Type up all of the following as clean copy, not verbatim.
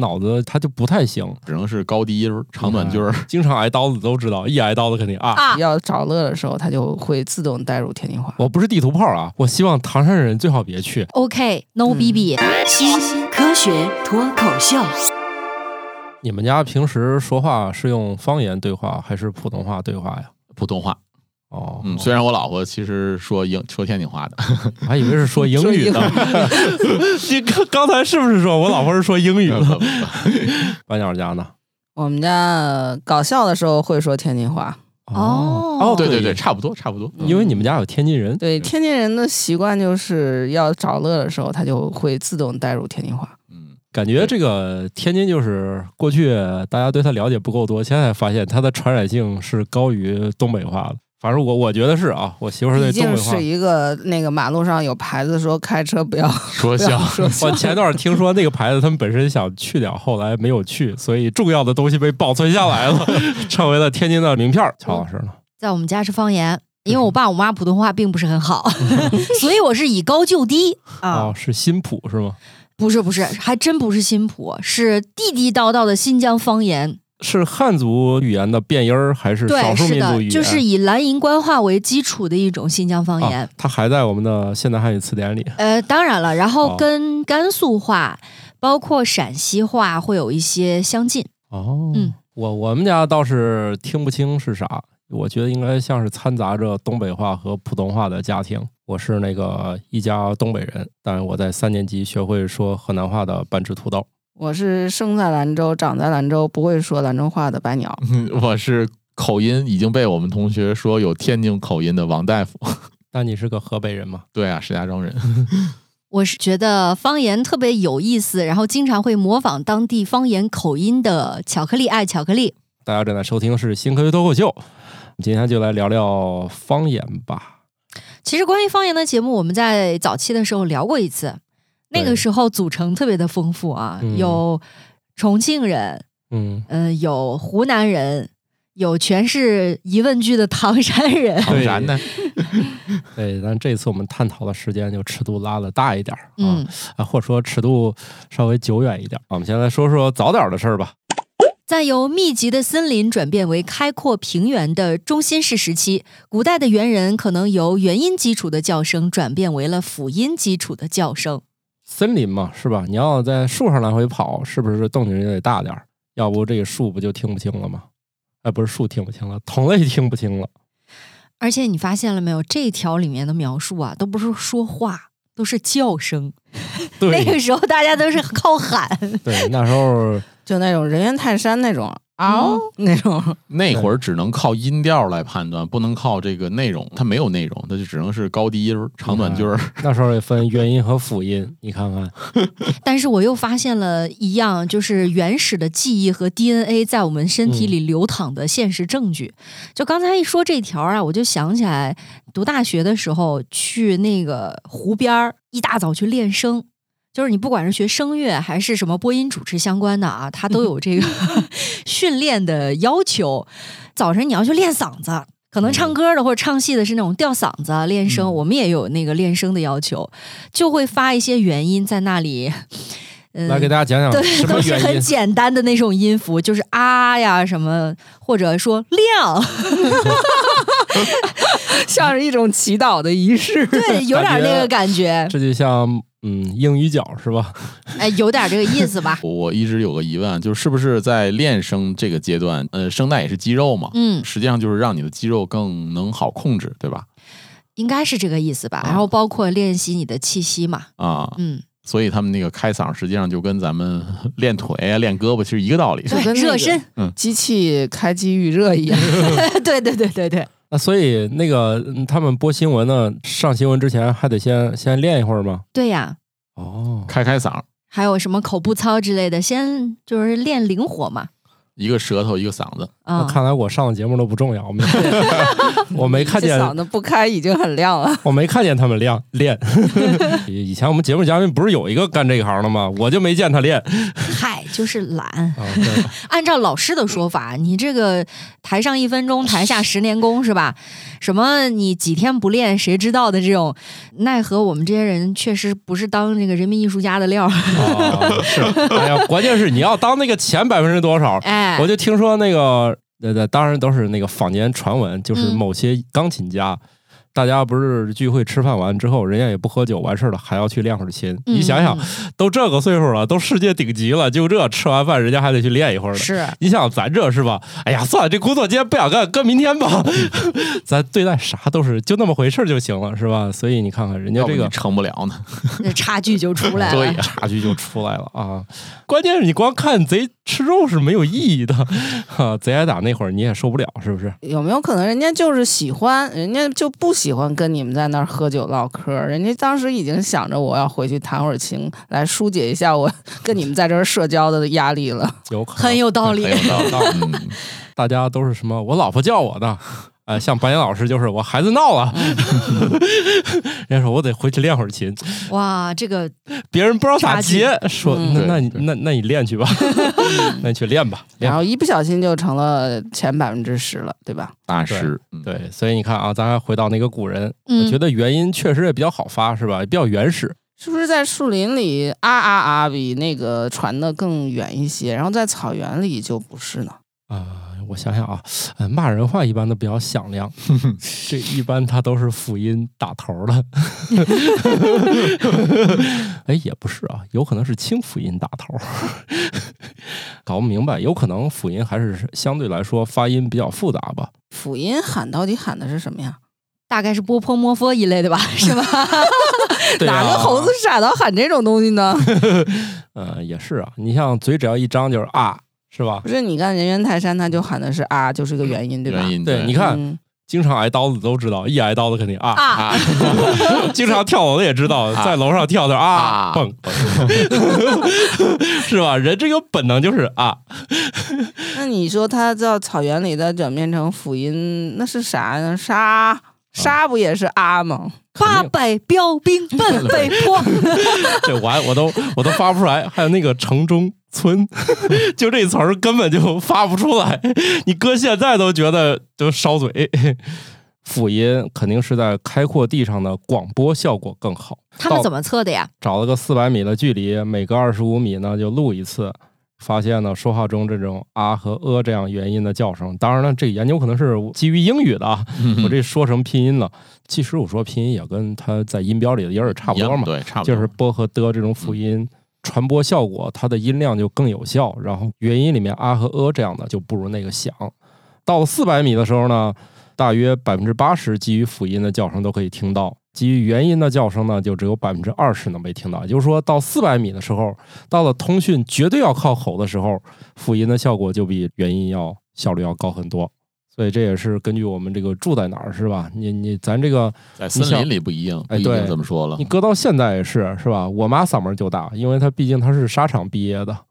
脑子他就不太行， 只能是高低音长短句儿。 经常挨刀子都知道，一挨刀子肯定啊。 要找乐的时候，他就会自动带入天津话。 我不是地图炮啊，我希望唐山人最好别去。 OK，No BB，新科学脱口秀。 你们家平时说话是用方言对话还是普通话对话呀？ 普通话。 哦， 虽然我老婆其实说天津话的， 还以为是说英语的。你刚才是不是说我老婆是说英语的？白鸟家呢？ 我们家搞笑的时候会说天津话。 哦， 对，差不多。 因为你们家有天津人。 对，天津人的习惯就是要找乐的时候，他就会自动带入天津话。 感觉这个天津就是过去大家对他了解不够多，现在发现它的传染性是高于东北话的。反正我觉得是啊，我媳妇儿对东北话。 毕竟是一个那个马路上有牌子说开车不要说笑。 我前段听说那个牌子他们本身想去掉，后来没有去，所以重要的东西被保存下来了，成为了天津的名片。乔老师呢？ 在我们家是方言，因为我爸我妈普通话并不是很好，所以我是以高就低啊。 是新普是吗？ 不是，还真不是新普，是地地道道的新疆方言。 是汉族语言的变音儿，还是少数民族语言？ 就是以兰营官话为基础的一种新疆方言。 它还在我们的现代汉语词典里。 当然了，然后跟甘肃话，包括陕西话会有一些相近。我们家倒是听不清是啥，我觉得应该像是掺杂着东北话和普通话的家庭。我是那个一家东北人，但是我在3年级学会说河南话的半只土豆。 我是生在兰州长在兰州不会说兰州话的白鸟。 我是口音已经被我们同学说有天津口音的王大夫。 那你是个河北人吗？ 对啊，石家庄人。 我是觉得方言特别有意思，然后经常会模仿当地方言口音的巧克力爱巧克力。 大家正在收听的是新科学脱口秀，今天就来聊聊方言吧。 其实关于方言的节目我们在早期的时候聊过一次，那个时候组成特别的丰富啊，有重庆人，有湖南人，有全是疑问句的唐山人。 唐山呢？ 对，但这次我们探讨的时间就尺度拉得大一点或者说尺度稍微久远一点。我们先来说说早点的事儿吧。 在由密集的森林转变为开阔平原的中新世时期，古代的猿人可能由元音基础的叫声转变为了辅音基础的叫声。 森林嘛，是吧？你要在树上来回跑，是不是动静也得大点？要不这个树不就听不清了吗？不是树听不清了，同类听不清了。 而且你发现了没有，这条里面的描述啊，都不是说话，都是叫声。 对， 那个时候大家都是靠喊。 对，那时候就那种人猿泰山那种那种， 那会儿只能靠音调来判断，不能靠这个内容，它没有内容，它就只能是高低音长短句儿。 那时候也分元音和辅音，你看看。 但是我又发现了一样，就是原始的记忆和 DNA 在我们身体里流淌的现实证据。就刚才一说这条啊，我就想起来读大学的时候去那个湖边，一大早去练声。就是你不管是学声乐还是什么播音主持相关的啊，它都有这个训练的要求。早晨你要去练嗓子，可能唱歌的或者唱戏的是那种吊嗓子练声，我们也有那个练声的要求，就会发一些元音在那里。 来给大家讲讲什么都是很简单的那种音符，就是啊呀什么，或者说亮。 像是一种祈祷的仪式。 对，有点那个感觉。 这就像英语角是吧？ 有点这个意思吧。 我一直有个疑问，就是不是在练声这个阶段，声带也是肌肉嘛？实际上就是让你的肌肉更能好控制，对吧？ 应该是这个意思吧。然后包括练习你的气息嘛。 所以他们那个开嗓实际上就跟咱们练腿啊、练胳膊其实一个道理， 就跟热身， 机器开机预热一样。 对。 那所以那个他们播新闻呢，上新闻之前还得先练一会儿吗？ 对呀。 开嗓， 还有什么口部操之类的，先就是练灵活嘛。 一个舌头一个嗓子。 看来我上的节目都不重要，我没看见嗓子不开已经很亮了。 我没看见他们练。以前我们节目嘉宾不是有一个干这一行的吗？我就没见他练。 嗨， 就是懒。按照老师的说法，你这个台上1分钟，台下10年功是吧？什么你几天不练谁知道的这种，奈何我们这些人确实不是当这个人民艺术家的料。 是，哎呀，关键是你要当那个前%多少？哎，我就听说那个，当然都是那个坊间传闻，就是某些钢琴家。大家不是聚会吃饭完之后，人家也不喝酒，完事了还要去练会儿琴。你想想，都这个岁数了，都世界顶级了，就这吃完饭人家还得去练一会儿呢。 是， 你想咱这是吧？哎呀，算了，这工作今天不想干，搁明天吧。咱对待啥都是就那么回事就行了，是吧？所以你看看人家这个成不了呢， 那差距就出来了。 对，差距就出来了啊！关键是你光看贼吃肉是没有意义的啊！贼挨打那会儿你也受不了，是不是？ 有没有可能人家就是喜欢，人家就不喜欢跟你们在那儿喝酒唠嗑，人家当时已经想着我要回去弹会儿琴，来疏解一下我跟你们在这儿社交的压力了。 有可能， 很有道理。 大家都是什么？我老婆叫我的。像白岩老师就是我孩子闹了，人家说我得回去练会儿琴。 哇，这个别人不知道咋接，说那你练去吧，那你去练吧。 然后一不小心就成了前10%了，对吧？ 大师， 对，所以你看啊，咱还回到那个古人，我觉得元音确实也比较好发，是吧？也比较原始。 是不是在树林里啊比那个传的更远一些，然后在草原里就不是呢？ 我想想啊，骂人话一般都比较响亮，这一般它都是辅音打头的。哎，也不是啊，有可能是清辅音打头，搞不明白，有可能辅音还是相对来说发音比较复杂吧。 辅音喊到底喊的是什么呀？ 大概是波泼摸佛一类的吧，是吧？ 哪个猴子傻到喊这种东西呢？ 也是啊，你像嘴只要一张就是啊。是吧？ 不是，你看人猿泰山，他就喊的是啊，就是个元音，对吧？ 对，你看，经常挨刀子都知道，一挨刀子肯定啊。经常跳楼的也知道，在楼上跳的啊蹦，是吧？人这个本能就是啊。 那你说他到草原里再转变成辅音，那是啥呢？沙不也是啊吗 ？800标兵奔北坡， 这我都发不出来。还有那个城中村，就这词儿根本就发不出来，你搁现在都觉得就烧嘴。辅音肯定是在开阔地上的广播效果更好。 他们怎么测的呀？ 找了个400米的距离，每隔25米呢就录一次。发现呢，说话中这种啊和这样元音的叫声，当然了，这个研究可能是基于英语的啊。我这说成拼音了，其实我说拼音也跟它在音标里的音儿差不多嘛， 对，差不多， 就是波和的这种辅音传播效果，它的音量就更有效。然后元音里面啊和这样的就不如那个响。到了400米的时候呢，大约80%基于辅音的叫声都可以听到。基于元音的叫声呢，就只有20%能被听到。也就是说，到400米的时候，到了通讯绝对要靠吼的时候，辅音的效果就比元音效率要高很多。所以这也是根据我们这个住在哪儿，是吧？咱这个在森林里不一样，对，这么说了。 你搁到现在也是吧？我妈嗓门就大，因为毕竟她是沙场毕业的。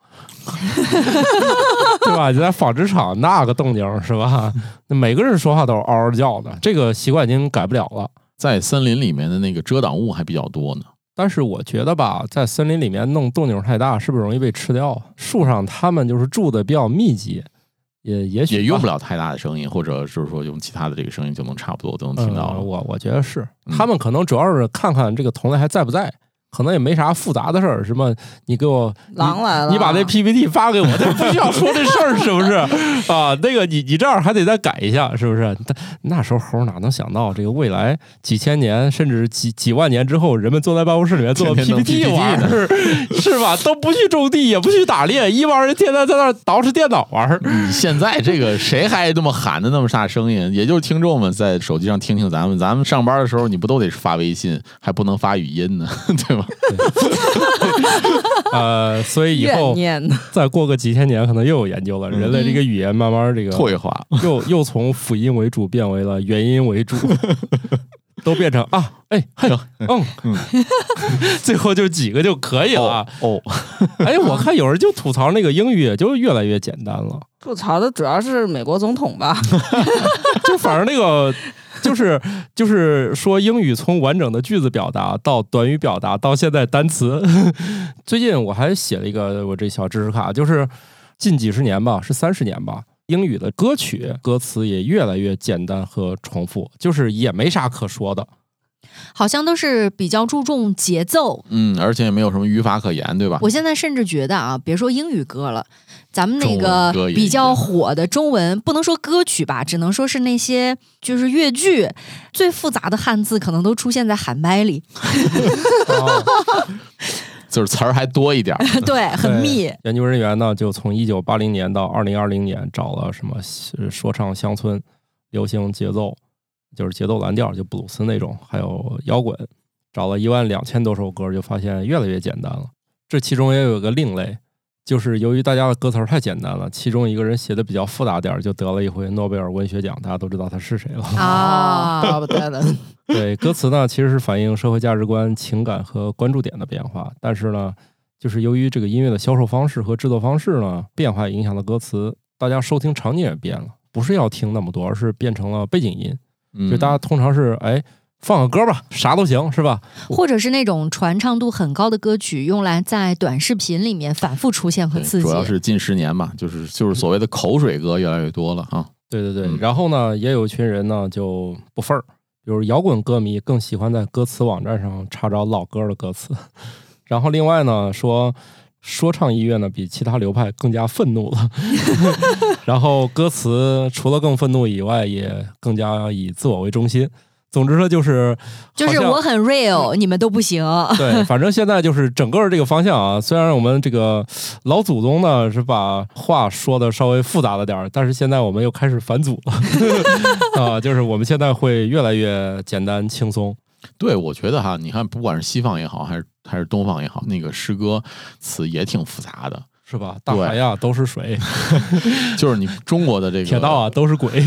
对吧？你在纺织厂那个动静是吧？那每个人说话都是嗷嗷叫的，这个习惯已经改不了了。 在森林里面的那个遮挡物还比较多呢。 但是我觉得吧，在森林里面弄动静太大，是不是容易被吃掉？树上他们就是住的比较密集，也许也用不了太大的声音，或者是说用其他的这个声音就能差不多都能听到了。 我觉得是，他们可能主要是看看这个同类还在不在。可能也没啥复杂的事儿，什么你给我狼来了， 你把那 PPT 发给我，这不需要说这事儿，是不是啊？那个你这样还得再改一下，是不是？那时候猴哪能想到这个未来几千年甚至几万年之后，人们坐在办公室里面做 PPT 玩儿，是吧？都不去种地，也不去打猎，一帮人天天在那捯饬电脑玩儿。 现在这个谁还这么喊的那么大声音？也就是听众们在手机上听听咱们上班的时候，你不都得发微信，还不能发语音呢，对吧？ 所以以后再过个几千年，可能又有研究了。人类这个语言慢慢这个退化， 又从辅音为主变为了元音为主，都变成啊，哎，嘿，最后就几个就可以了。哎，我看有人就吐槽那个英语就越来越简单了。 吐槽的主要是美国总统吧， 就反正那个就是说英语从完整的句子表达到短语表达到现在单词。最近我还写了一个我这小知识卡，就是近几十年吧，是30年吧，英语的歌曲歌词也越来越简单和重复，就是也没啥可说的。 好像都是比较注重节奏， 而且也没有什么语法可言，对吧？ 我现在甚至觉得啊，别说英语歌了，咱们那个比较火的中文，不能说歌曲吧，只能说是那些就是粤剧，最复杂的汉字可能都出现在喊麦里。 就是词儿还多一点。 对，很密。 研究人员呢，就从1980年到2020年找了什么说唱乡村、流行节奏，就是节奏蓝调，就布鲁斯那种，还有摇滚，找了12000多首歌，就发现越来越简单了。这其中也有一个另类，就是由于大家的歌词太简单了，其中一个人写的比较复杂点，就得了一回诺贝尔文学奖，大家都知道他是谁了啊！不对了。 对，歌词呢其实是反映社会价值观、情感和关注点的变化，但是呢，就是由于这个音乐的销售方式和制作方式呢变化，影响了歌词，大家收听场景也变了，不是要听那么多，而是变成了背景音。就大家通常是放个歌吧，啥都行，是吧？ 或者是那种传唱度很高的歌曲，用来在短视频里面反复出现和刺激。 主要是近10年嘛，就是所谓的口水歌越来越多了啊。 对对对，然后呢，也有一群人呢就不忿儿，比如摇滚歌迷更喜欢在歌词网站上查找老歌的歌词，然后另外呢说唱音乐呢比其他流派更加愤怒了，然后歌词除了更愤怒以外，也更加以自我为中心。总之呢，就是我很 real， 你们都不行。 对，反正现在就是整个这个方向啊。虽然我们这个老祖宗呢是把话说的稍微复杂了点，但是现在我们又开始返祖了啊，就是我们现在会越来越简单轻松。 对，我觉得哈，你看，不管是西方也好，还是东方也好，那个诗歌词也挺复杂的。 是吧？大海呀都是水， 就是你中国的这个铁道啊都是鬼。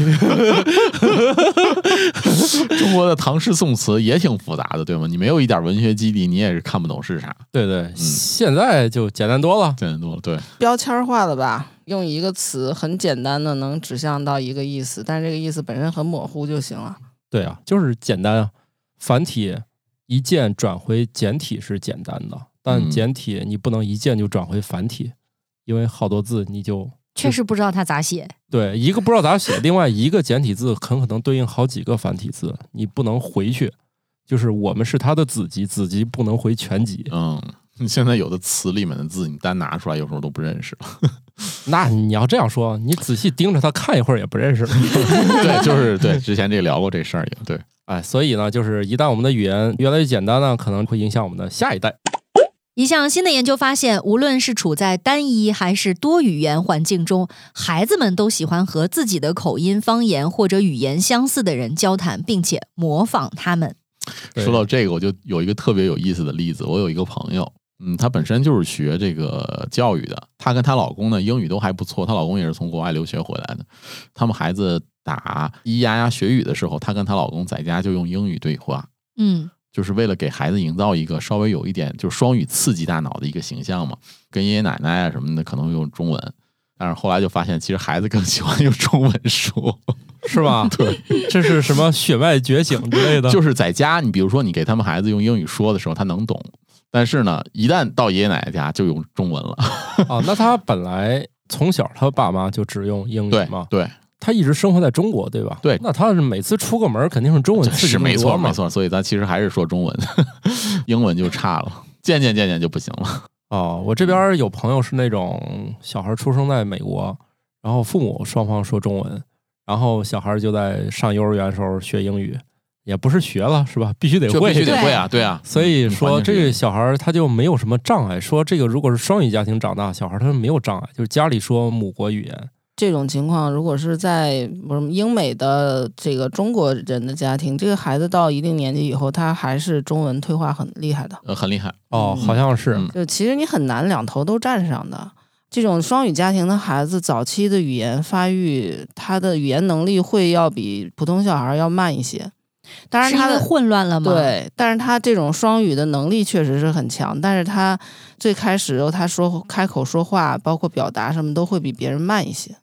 中国的唐诗宋词也挺复杂的，对吗？你没有一点文学基地，你也是看不懂是啥。 对对，现在就简单多了， 简单多了。对， 标签化了吧？用一个词很简单的能指向到一个意思，但是这个意思本身很模糊就行了。 对啊，就是简单啊。繁体一键转回简体是简单的，但简体你不能一键就转回繁体。因为好多字你就确实不知道它咋写。 对，一个不知道咋写，另外一个简体字很可能对应好几个繁体字，你不能回去。就是我们是它的子集，子集不能回全集。 现在有的词里面的字你单拿出来有时候都不认识了。 那你要这样说，你仔细盯着它看一会儿也不认识了。 对，就是对，之前聊过这事儿也对。 所以呢，就是一旦我们的语言越来越简单呢，可能会影响我们的下一代。 一项新的研究发现，无论是处在单一还是多语言环境中，孩子们都喜欢和自己的口音、方言或者语言相似的人交谈，并且模仿他们。 说到这个，我就有一个特别有意思的例子。我有一个朋友，她本身就是学这个教育的，她跟她老公呢英语都还不错，她老公也是从国外留学回来的。他们孩子打咿咿呀呀学语的时候，她跟她老公在家就用英语对话。就是为了给孩子营造一个稍微有一点就是双语刺激大脑的一个形象嘛，跟爷爷奶奶啊什么的可能用中文，但是后来就发现其实孩子更喜欢用中文说， 是吧？ 对， 这是什么血脉觉醒之类的？ 就是在家，你比如说你给他们孩子用英语说的时候，他能懂，但是呢，一旦到爷爷奶奶家就用中文了。 那他本来从小他爸妈就只用英语嘛？ 对。 他一直生活在中国，对吧？ 对， 那他是每次出个门肯定是中文刺激是没错嘛， 没错。所以咱其实还是说中文，英文就差了，渐渐就不行了。 我这边有朋友是那种小孩出生在美国，然后父母双方说中文，然后小孩就在上幼儿园的时候学英语，也不是学了是吧？必须得会， 必须得会啊，对啊。 所以说这个小孩他就没有什么障碍。说这个如果是双语家庭长大，小孩他没有障碍，就是家里说母国语言。 这种情况，如果是在英美的这个中国人的家庭，这个孩子到一定年纪以后，他还是中文退化很厉害的。 很厉害好像是。 就其实你很难两头都占上的。这种双语家庭的孩子，早期的语言发育，他的语言能力会要比普通小孩要慢一些。当然他的混乱了吗？ 对，但是他这种双语的能力确实是很强，但是他最开始他开口说话，包括表达什么都会比别人慢一些。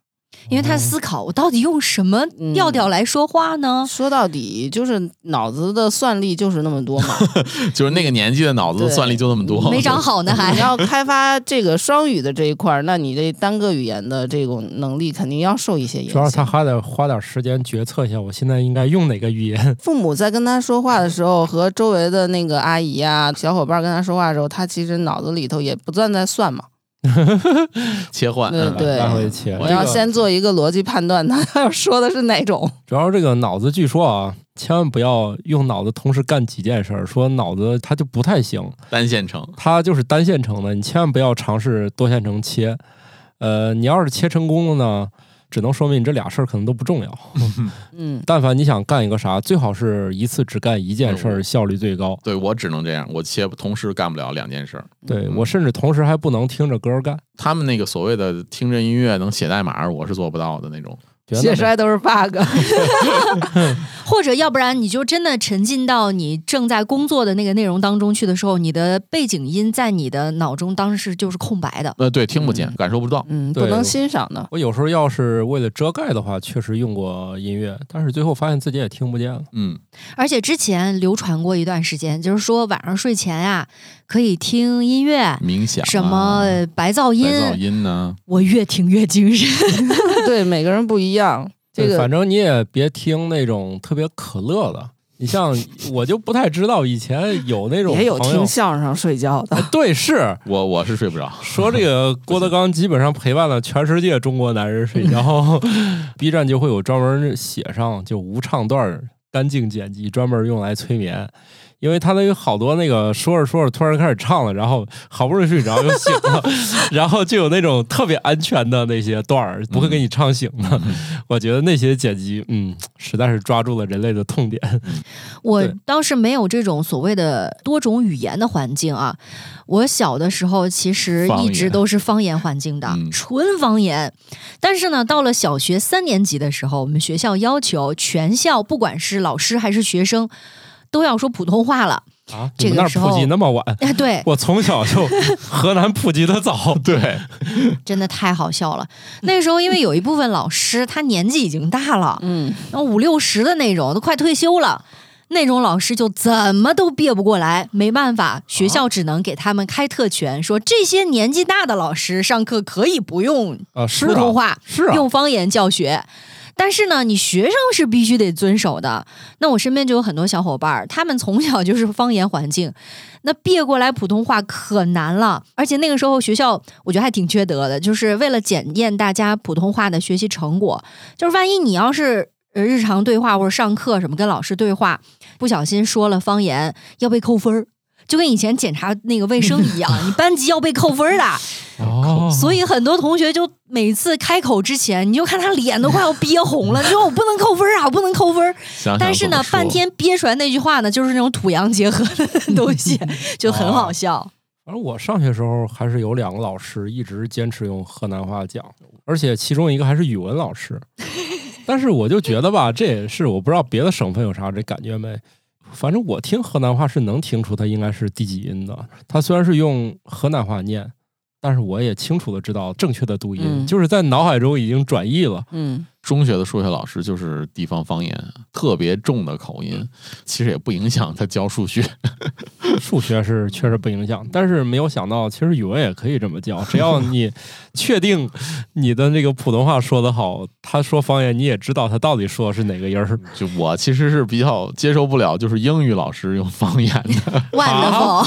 因为他思考我到底用什么调调来说话呢？ 说到底就是脑子的算力就是那么多嘛， 就是那个年纪的脑子算力就那么多， 没长好呢还。 你要开发这个双语的这一块，那你这单个语言的这种能力肯定要受一些影响。 主要他还得花点时间决策一下，我现在应该用哪个语言。 父母在跟他说话的时候，和周围的那个阿姨啊、小伙伴跟他说话的时候，他其实脑子里头也不断在算嘛。 切换， 对， 来回切。 我要先做一个逻辑判断，他要说的是哪种。 主要这个脑子，据说啊，千万不要用脑子同时干几件事儿，说脑子它就不太行， 单线程， 它就是单线程的，你千万不要尝试多线程切。你要是切成功了呢，只能说明你这俩事儿可能都不重要。但凡你想干一个啥，最好是一次只干一件事儿，效率最高。 对，我只能这样，我同时干不了两件事儿。 对，我甚至同时还不能听着歌干。 他们那个所谓的听着音乐能写代码，我是做不到的那种。 写出来都是 bug， 或者要不然你就真的沉浸到你正在工作的那个内容当中去的时候，你的背景音在你的脑中当时就是空白的。 对，听不见，感受不到， 不能欣赏的。 我有时候要是为了遮盖的话，确实用过音乐，但是最后发现自己也听不见了。 而且之前流传过一段时间，就是说晚上睡前呀可以听音乐、 冥想、 什么白噪音呢？ 我越听越精神。 对，每个人不一样。这个反正你也别听那种特别可乐的。你像我就不太知道，以前有那种也有听相声睡觉的。 对，是我是睡不着。 说这个郭德纲基本上陪伴了全世界中国男人睡觉。B 站就会有专门写上就无唱段干净剪辑，专门用来催眠。因为他那有好多那个说着说着突然开始唱了，然后好不容易睡着又醒了，然后就有那种特别安全的那些段儿不会给你唱醒的。我觉得那些剪辑实在是抓住了人类的痛点。 我当时没有这种所谓的多种语言的环境啊，我小的时候其实一直都是方言环境的，纯方言。但是呢，到了小学3年级的时候，我们学校要求全校不管是老师还是学生都要说普通话了啊！这个时候普及那么晚？ 对， 我从小就河南普及的早， 对， 真的太好笑了。那个时候，因为有一部分老师他年纪已经大了，然后50、60的那种，都快退休了。那种老师就怎么都憋不过来，没办法，学校只能给他们开特权，说这些年纪大的老师上课可以不用普通话，用方言教学。但是呢，你学生是必须得遵守的。那我身边就有很多小伙伴，他们从小就是方言环境，那憋过来普通话可难了。而且那个时候学校我觉得还挺缺德的，就是为了检验大家普通话的学习成果，就是万一你要是日常对话或者上课什么跟老师对话不小心说了方言，要被扣分，就跟以前检查那个卫生一样，你班级要被扣分的。所以很多同学就每次开口之前，你就看他脸都快要憋红了，就说我不能扣分啊，我不能扣分。但是呢，半天憋出来那句话呢，就是那种土洋结合的东西，就很好笑。 反正我上学时候还是有2个老师一直坚持用河南话讲，而且其中一个还是语文老师。但是我就觉得吧，这也是我不知道别的省份有啥这感觉没。反正我听河南话是能听出它应该是第几音的。它虽然是用河南话念，但是我也清楚的知道正确的读音，就是在脑海中已经转译了。 中学的数学老师就是地方方言特别重的口音，其实也不影响他教数学。 数学是确实不影响，但是没有想到其实语文也可以这么教，只要你确定你的那个普通话说得好，他说方言你也知道他到底说的是哪个音儿。 就我其实是比较接受不了就是英语老师用方言的。 Wonderful。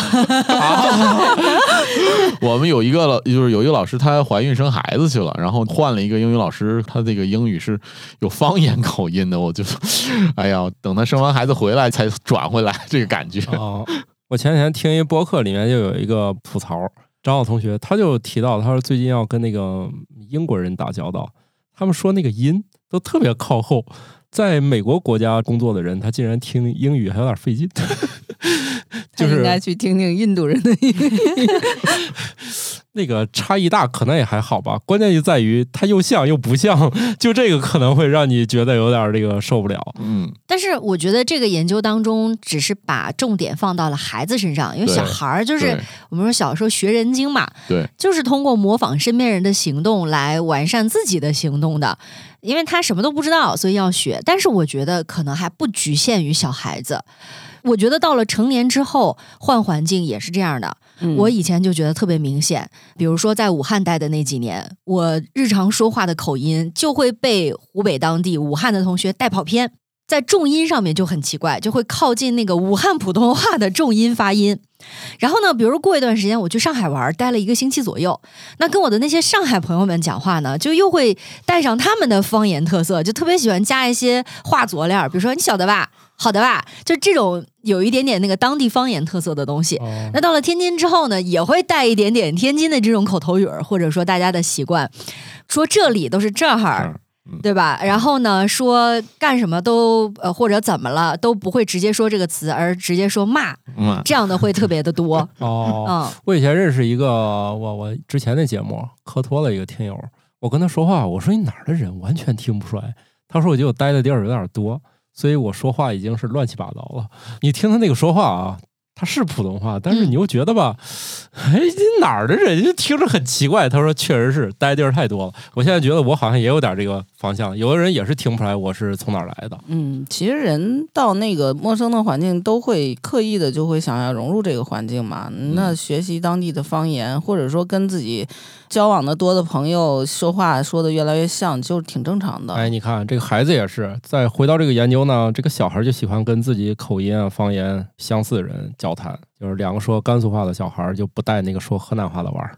我们有一个老师她怀孕生孩子去了，然后换了一个英语老师，他这个英语是有方言口音的，我就哎呀，等他生完孩子回来才转回来这个感觉。 我前几天听一播客里面就有一个吐槽，张浩同学他就提到，他说最近要跟那个英国人打交道，他们说那个音都特别靠后，在美国国家工作的人他竟然听英语还有点费劲。就是应该去听听印度人的英语。 那个差异大可能也还好吧，关键就在于它又像又不像，就这个可能会让你觉得有点这个受不了。 但是我觉得这个研究当中只是把重点放到了孩子身上，因为小孩儿就是我们说小时候学人精嘛， 对， 就是通过模仿身边人的行动来完善自己的行动的。因为他什么都不知道，所以要学。但是我觉得可能还不局限于小孩子，我觉得到了成年之后换环境也是这样的。我以前就觉得特别明显，比如说在武汉待的那几年，我日常说话的口音就会被湖北当地武汉的同学带跑偏，在重音上面就很奇怪，就会靠近那个武汉普通话的重音发音。然后呢，比如过一段时间我去上海玩，待了1个星期左右，那跟我的那些上海朋友们讲话呢，就又会带上他们的方言特色，就特别喜欢加一些话佐料，比如说你晓得吧，好的吧，就这种有一点点那个当地方言特色的东西。那到了天津之后呢，也会带一点点天津的这种口头语，或者说大家的习惯，说这里都是这儿，对吧？然后呢，说干什么都或者怎么了都不会直接说这个词，而直接说骂，这样的会特别的多。 我以前认识一个我之前的节目磕托了一个听友，我跟他说话，我说你哪儿的人，完全听不出来。他说我就待的地儿有点多，所以我说话已经是乱七八糟了。你听他那个说话啊，他是普通话，但是你又觉得吧，你哪儿的人就听着很奇怪。他说确实是待地儿太多了。我现在觉得我好像也有点这个方向，有的人也是听不出来我是从哪儿来的。 其实人到那个陌生的环境都会刻意的就会想要融入这个环境嘛。那学习当地的方言，或者说跟自己交往的多的朋友说话说的越来越像，就挺正常的。 你看这个孩子也是，再回到这个研究呢，这个小孩就喜欢跟自己口音啊方言相似的人交谈，就是2个说甘肃话的小孩就不带那个说河南话的玩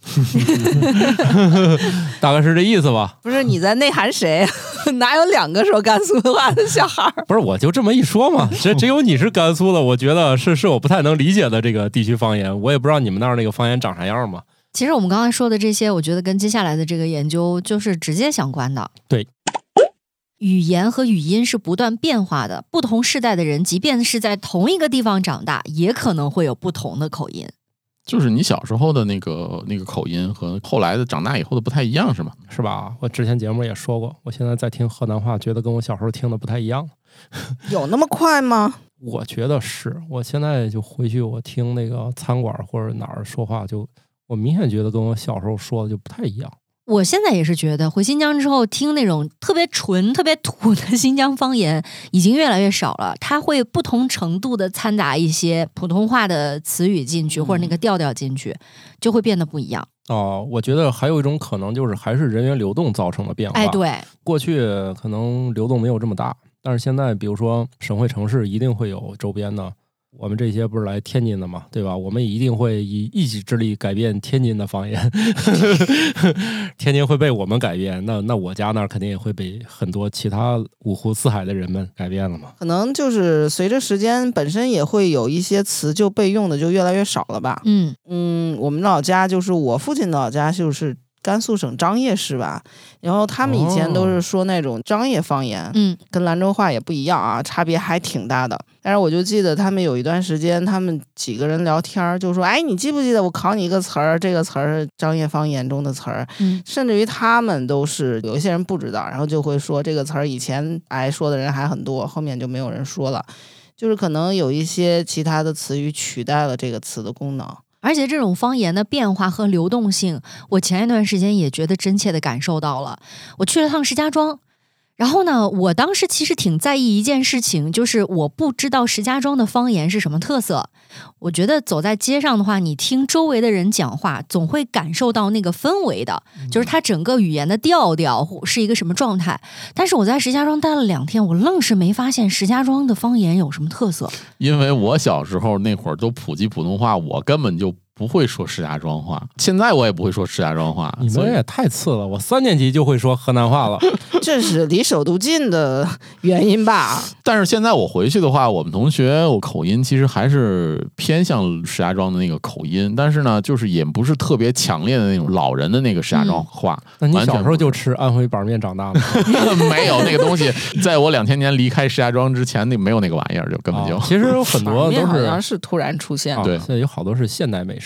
大概是这意思吧。 不是你在内涵谁？哪有2个说甘肃话的小孩？ 不是，我就这么一说嘛，只有你是甘肃的，我觉得是我不太能理解的这个地区方言，我也不知道你们那儿那个方言长啥样嘛。 其实我们刚才说的这些，我觉得跟接下来的这个研究就是直接相关的。 对， 语言和语音是不断变化的，不同世代的人，即便是在同一个地方长大，也可能会有不同的口音。 就是你小时候的那个口音和后来的长大以后的不太一样，是吗？ 是吧？我之前节目也说过，我现在在听河南话，觉得跟我小时候听的不太一样。 有那么快吗？ 我觉得是，我现在就回去我听那个餐馆或者哪儿说话，就我明显觉得跟我小时候说的就不太一样。 我现在也是觉得回新疆之后听那种特别纯特别土的新疆方言已经越来越少了，它会不同程度的掺杂一些普通话的词语进去，或者那个调调进去，就会变得不一样。 我觉得还有一种可能就是还是人员流动造成的变化。 对， 过去可能流动没有这么大，但是现在比如说省会城市一定会有周边的，我们这些不是来天津的嘛，对吧？我们一定会以一己之力改变天津的方言天津会被我们改变，那我家那儿肯定也会被很多其他五湖四海的人们改变了嘛。 可能就是随着时间本身也会有一些词就被用的就越来越少了吧。我们老家就是我父亲的老家就是甘肃省张掖市吧，然后他们以前都是说那种张掖方言，跟兰州话也不一样啊，差别还挺大的。但是我就记得他们有一段时间，他们几个人聊天就说：“哎，你记不记得我考你一个词儿？这个词儿是张掖方言中的词儿。”甚至于他们都是有一些人不知道，然后就会说这个词儿以前爱说的人还很多，后面就没有人说了，就是可能有一些其他的词语取代了这个词的功能。 而且这种方言的变化和流动性，我前一段时间也觉得真切的感受到了。我去了趟石家庄，然后呢，我当时其实挺在意一件事情，就是我不知道石家庄的方言是什么特色。我觉得走在街上的话，你听周围的人讲话，总会感受到那个氛围的，就是它整个语言的调调是一个什么状态。但是我在石家庄待了2天，我愣是没发现石家庄的方言有什么特色。 因为我小时候那会儿都普及普通话，我根本就不会说石家庄话，现在我也不会说石家庄话。 你们也太次了，我3年级就会说河南话了这是离首都近的原因吧。 但是现在我回去的话，我们同学我口音其实还是偏向石家庄的那个口音，但是呢就是也不是特别强烈的那种老人的那个石家庄话。 那你小时候就吃安徽板面长大吗？ 没有那个东西，在我2000年离开石家庄之前，那没有那个玩意儿，就根本就。 其实有很多都是好像是突然出现的。 对， 现在有好多是现代美食。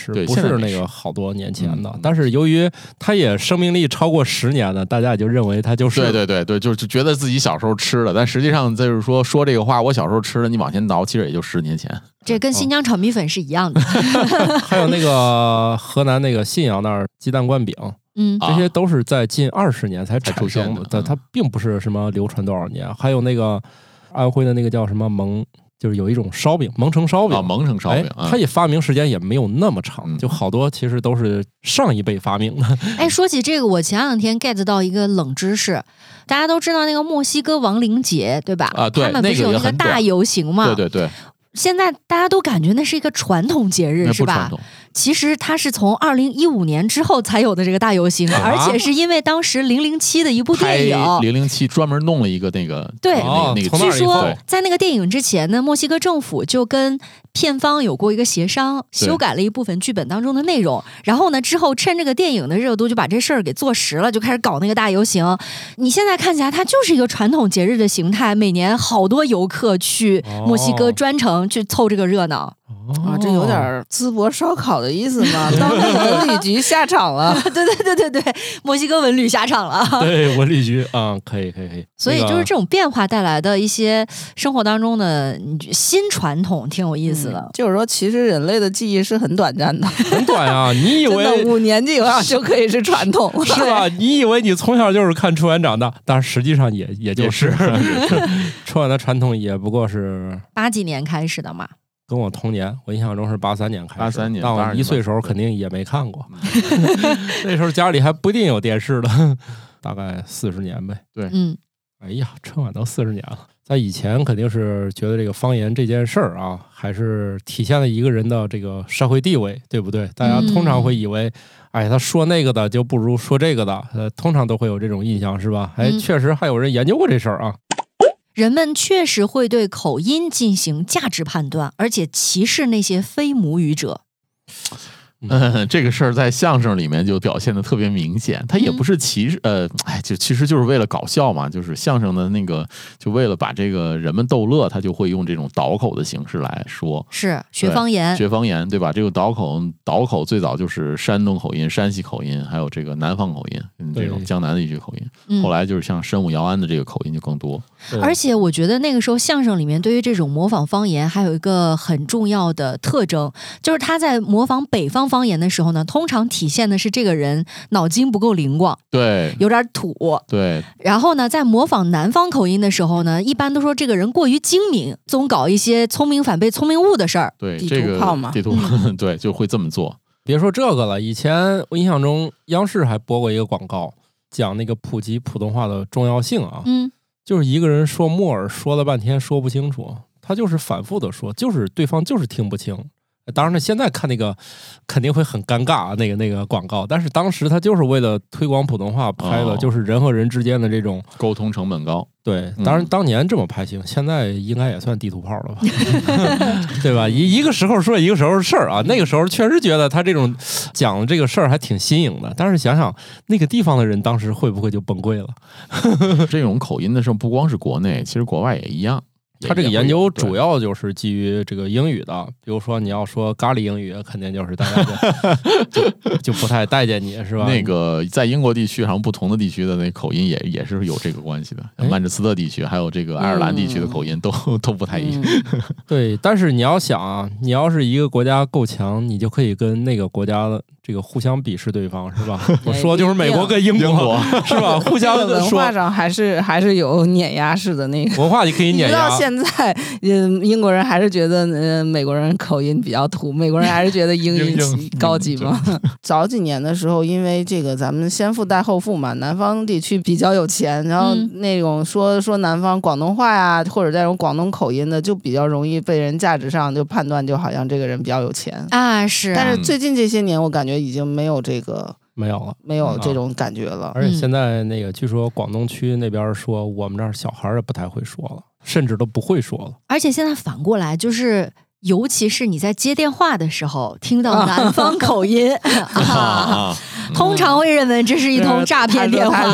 是， 对不是那个好多年前的。但是由于它也生命力超过10年的，大家也就认为它就是对，就觉得自己小时候吃的，但实际上就是说这个话，我小时候吃的，你往前倒，其实也就10年前。 这跟新疆炒米粉是一样的。 还有那个河南那个信阳那儿鸡蛋灌饼。这些都是在近20年才产生的，它并不是什么流传多少年。还有那个安徽的那个叫什么蒙，就是有一种烧饼，蒙城烧饼蒙城烧饼， 它也发明时间也没有那么长，就好多其实都是上一辈发明的。 说起这个，我前2天 get 到一个冷知识，大家都知道那个墨西哥亡灵节，对吧？ 对， 他们不是有那个大游行吗？ 对。 现在大家都感觉那是一个传统节日，是吧？其实它是从2015年之后才有的这个大游行，而且是因为当时007的一部电影 ，007专门弄了一个那个对，据说在那个电影之前呢，墨西哥政府就跟片方有过一个协商，修改了一部分剧本当中的内容，然后呢之后趁这个电影的热度就把这事儿给做实了，就开始搞那个大游行。你现在看起来它就是一个传统节日的形态，每年好多游客去墨西哥专程去凑这个热闹。 这有点淄博烧烤的意思吗？当地文旅局下场了。 对，墨西哥文旅下场了。 对，文旅局可以。 所以就是这种变化带来的一些生活当中的新传统，挺有意思的。 就是说，其实人类的记忆是很短暂的， 很短啊！你以为 5年级以上就可以是传统了， 是吧？你以为你从小就是看春晚长大，但是实际上也就是春晚的传统也不过是 80几年开始的嘛。 跟我同年，我印象中是83年开始。 83年， 但我1岁的时候肯定也没看过。那时候家里还不一定有电视的，大概40年呗。 对， 哎呀，春晚都40年了。在以前肯定是觉得这个方言这件事儿啊，还是体现了一个人的这个社会地位，对不对？大家通常会以为，他说那个的就不如说这个的，通常都会有这种印象，是吧？确实还有人研究过这事儿啊。 人们确实会对口音进行价值判断，而且歧视那些非母语者。 这个事儿在相声里面就表现的特别明显，它也不是歧视，就其实就是为了搞笑嘛，就是相声的那个，就为了把这个人们逗乐，他就会用这种倒口的形式来说， 是学方言， 对吧？这个倒口最早就是山东口音、山西口音，还有这个南方口音，这种江南地区口音，后来就是像申武姚安的这个口音就更多。 而且我觉得那个时候相声里面对于这种模仿方言还有一个很重要的特征，就是他在模仿北方方言的时候呢，通常体现的是这个人脑筋不够灵光， 对， 有点土， 对。 然后呢，在模仿南方口音的时候呢，一般都说这个人过于精明，总搞一些聪明反被聪明误的事儿。 对， 地图炮嘛， 地图对，就会这么做。 别说这个了，以前我印象中央视还播过一个广告，讲那个普及普通话的重要性啊。就是一个人说木耳说了半天说不清楚，他就是反复的说，就是对方就是听不清。当然了，现在看那个肯定会很尴尬，那个广告，但是当时他就是为了推广普通话拍的，就是人和人之间的这种沟通成本高。 对，当然当年这么拍行，现在应该也算地图炮了吧，对吧？一个时候说一个时候的事儿啊，那个时候确实觉得他这种讲这个事儿还挺新颖的，但是想想那个地方的人当时会不会就崩溃了？ 这种口音的时候，不光是国内，其实国外也一样。 他这个研究主要就是基于这个英语的，比如说你要说咖喱英语，肯定就是大家就不太待见你，是吧？ 那个在英国地区，好像不同的地区的那口音也是有这个关系的。曼彻斯特地区还有这个爱尔兰地区的口音都不太一样。 对，但是你要想啊，你要是一个国家够强，你就可以跟那个国家的这个互相鄙视对方，是吧？我说就是美国跟英国是吧？互相说文化上还是有碾压式的那个文化，你可以碾压。 现在，英国人还是觉得美国人口音比较土，美国人还是觉得英音高级嘛。早几年的时候，因为这个咱们先富带后富嘛，南方地区比较有钱，然后那种说南方广东话呀，或者这种广东口音的，就比较容易被人价值上就判断，就好像这个人比较有钱啊。是， 但是最近这些年，我感觉已经没有这个。 没有了， 没有这种感觉了。 而且现在那个，据说广东区那边说，我们这儿小孩也不太会说了，甚至都不会说了。 而且现在反过来，就是尤其是你在接电话的时候，听到南方口音通常会认为这是一通诈骗电话。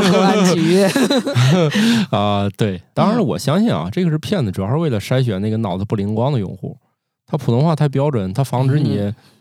对，当然我相信啊，这个是骗子，主要是为了筛选那个脑子不灵光的用户。他普通话太标准，他防止你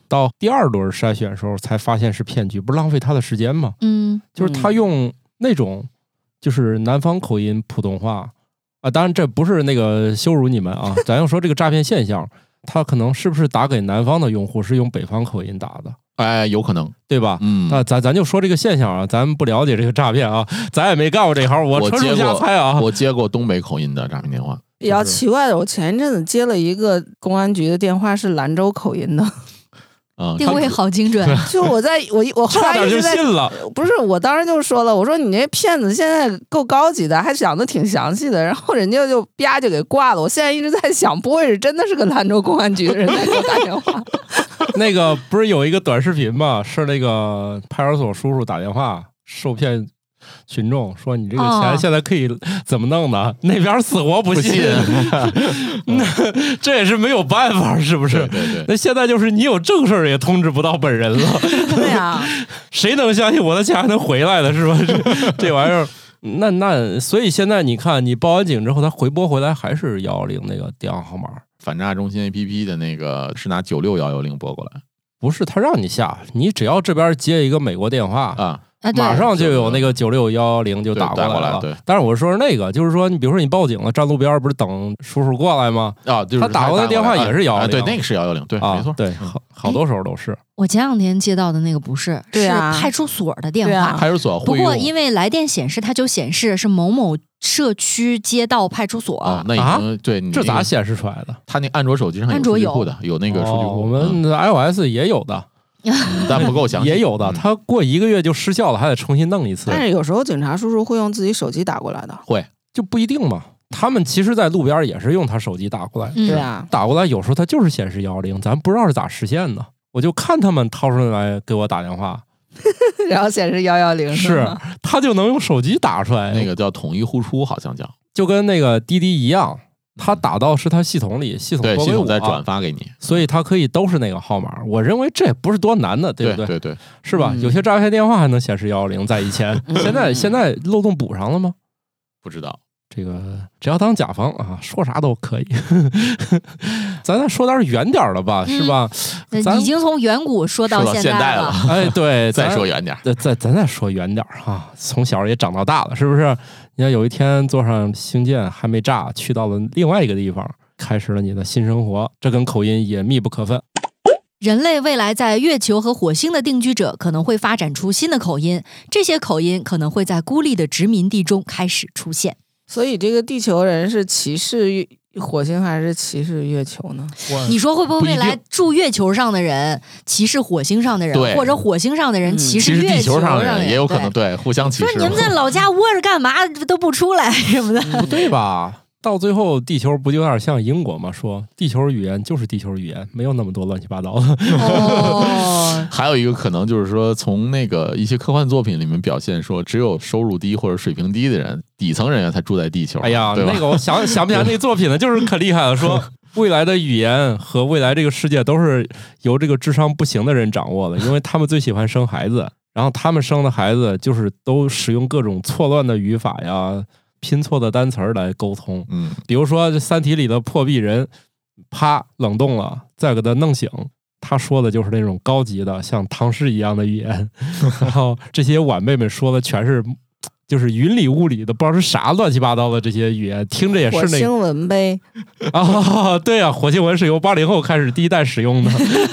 到第2轮筛选的时候才发现是骗局，不是浪费他的时间吗？就是他用那种就是南方口音普通话啊，当然这不是那个羞辱你们啊，咱要说这个诈骗现象，他可能是不是打给南方的用户是用北方口音打的？ 哎，有可能， 对吧？那咱就说这个现象啊，咱不了解这个诈骗啊，咱也没干过这行，我纯属瞎猜啊。 我接过东北口音的诈骗电话。 比较奇怪的，我前一阵子接了一个公安局的电话，是兰州口音的。 定位好精准。 就我后来一直在差点就信了， 不是，我当时就说了，我说你这骗子现在够高级的，还讲的挺详细的，然后人家就啪就给挂了。我现在一直在想，不会是真的是个兰州公安局的人在给我打电话？ 那个不是有一个短视频吗？是那个派出所叔叔打电话受骗群众说你这个钱现在可以怎么弄呢？那边死活不信，那这也是没有办法，是不是？ 对。 那现在就是你有正事儿也通知不到本人了， 对呀， 谁能相信我的钱还能回来的，是吧？这玩意儿，那所以现在你看，你报完警之后，他回拨回来还是110那个电话号码。 反诈中心 APP 的那个是拿96110拨过来， 不是他让你下，你只要这边接一个美国电话啊。 马上就有那个96110就打过来了。 对， 但是我说那个就是说，你比如说你报警了，站路边不是等叔叔过来吗？ 就是他打过来的电话也是110， 对，那个是110，对，没错， 对，好多时候都是。 我前2天接到的那个不是，是派出所的电话。 派出所不过因为来电显示，它就显示是某某社区街道派出所。 那已经对， 这咋显示出来的？ 他那安卓手机上有数据库的，有那个数据库。 我们 iOS 也有的。 但不够详细， 也有的，他过1个月就失效了，还得重新弄一次。 但是有时候警察叔叔会用自己手机打过来的， 会就不一定嘛。他们其实，在路边也是用他手机打过来， 对啊， 打过来有时候他就是显示110，咱不知道是咋实现的。我就看他们掏出来给我打电话， 然后显示110， 是他就能用手机打出来， 那个叫统一呼出，好像叫， 就跟那个滴滴一样。他打到是他系统里，系统对系统再转发给你， 所以他可以都是那个号码。我认为这也不是多难的，对不对？对， 是吧？有些诈骗电话还能显示110，在以前，现在漏洞补上了吗？ 不知道。 这个只要当甲方啊，说啥都可以。咱再说点远点的吧，是吧？ 已经从远古说到现代了。 哎，对， 再说远点， 咱再说远点哈。从小也长到大了，是不是？你看有一天坐上星舰还没炸，去到了另外一个地方，开始了你的新生活，这跟口音也密不可分。 人类未来在月球和火星的定居者可能会发展出新的口音，这些口音可能会在孤立的殖民地中开始出现。 所以这个地球人是歧视火星还是歧视月球呢？ 你说会不会未来住月球上的人歧视火星上的人，或者火星上的人歧视月球上的人？ 也有可能，对，互相歧视。 说你们在老家窝着干嘛都不出来什么的， 不对吧？到最后，地球不就有点像英国吗？说地球语言就是地球语言，没有那么多乱七八糟的。 还有一个可能就是说，从那个一些科幻作品里面表现说，只有收入低或者水平低的人，底层人员才住在地球。 哎呀，那个我想不起来那个作品呢，就是可厉害了，说未来的语言和未来这个世界都是由这个智商不行的人掌握的，因为他们最喜欢生孩子，然后他们生的孩子就是都使用各种错乱的语法呀。拼错的单词来沟通，比如说这《三体》里的破壁人，啪冷冻了，再给他弄醒，他说的就是那种高级的像唐诗一样的语言，然后这些晚辈们说的全是就是云里雾里的，不知道是啥乱七八糟的这些语言，听着也是那个火星文呗。 对啊，火星文是由80后开始第一代使用的，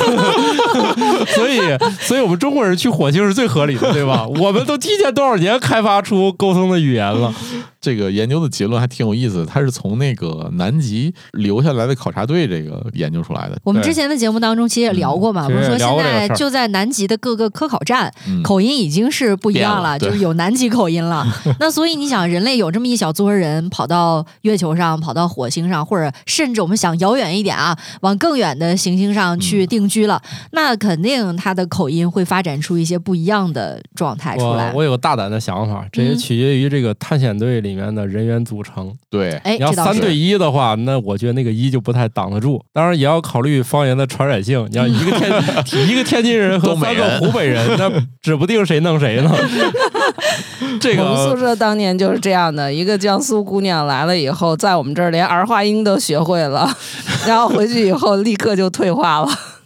所以我们中国人去火星是最合理的，对吧？我们都提前多少年开发出沟通的语言了。 这个研究的结论还挺有意思的，它是从那个南极留下来的考察队这个研究出来的。 我们之前的节目当中其实也聊过嘛，不是说现在就在南极的各个科考站，口音已经是不一样了，就是有南极口音了。那所以你想，人类有这么一小撮人跑到月球上，跑到火星上，或者甚至我们想遥远一点啊，往更远的行星上去定居了，那肯定它的口音会发展出一些不一样的状态出来。 我有个大胆的想法，这也取决于这个探险队里面的人员组成。 对， 你要3对1的话，那我觉得那个1就不太挡得住。当然也要考虑方言的传染性。你要一个天津人和3个湖北人，那指不定谁弄谁呢。这个我们宿舍当年就是这样的，一个江苏姑娘来了以后，在我们这儿连儿化音都学会了，然后回去以后立刻就退化了。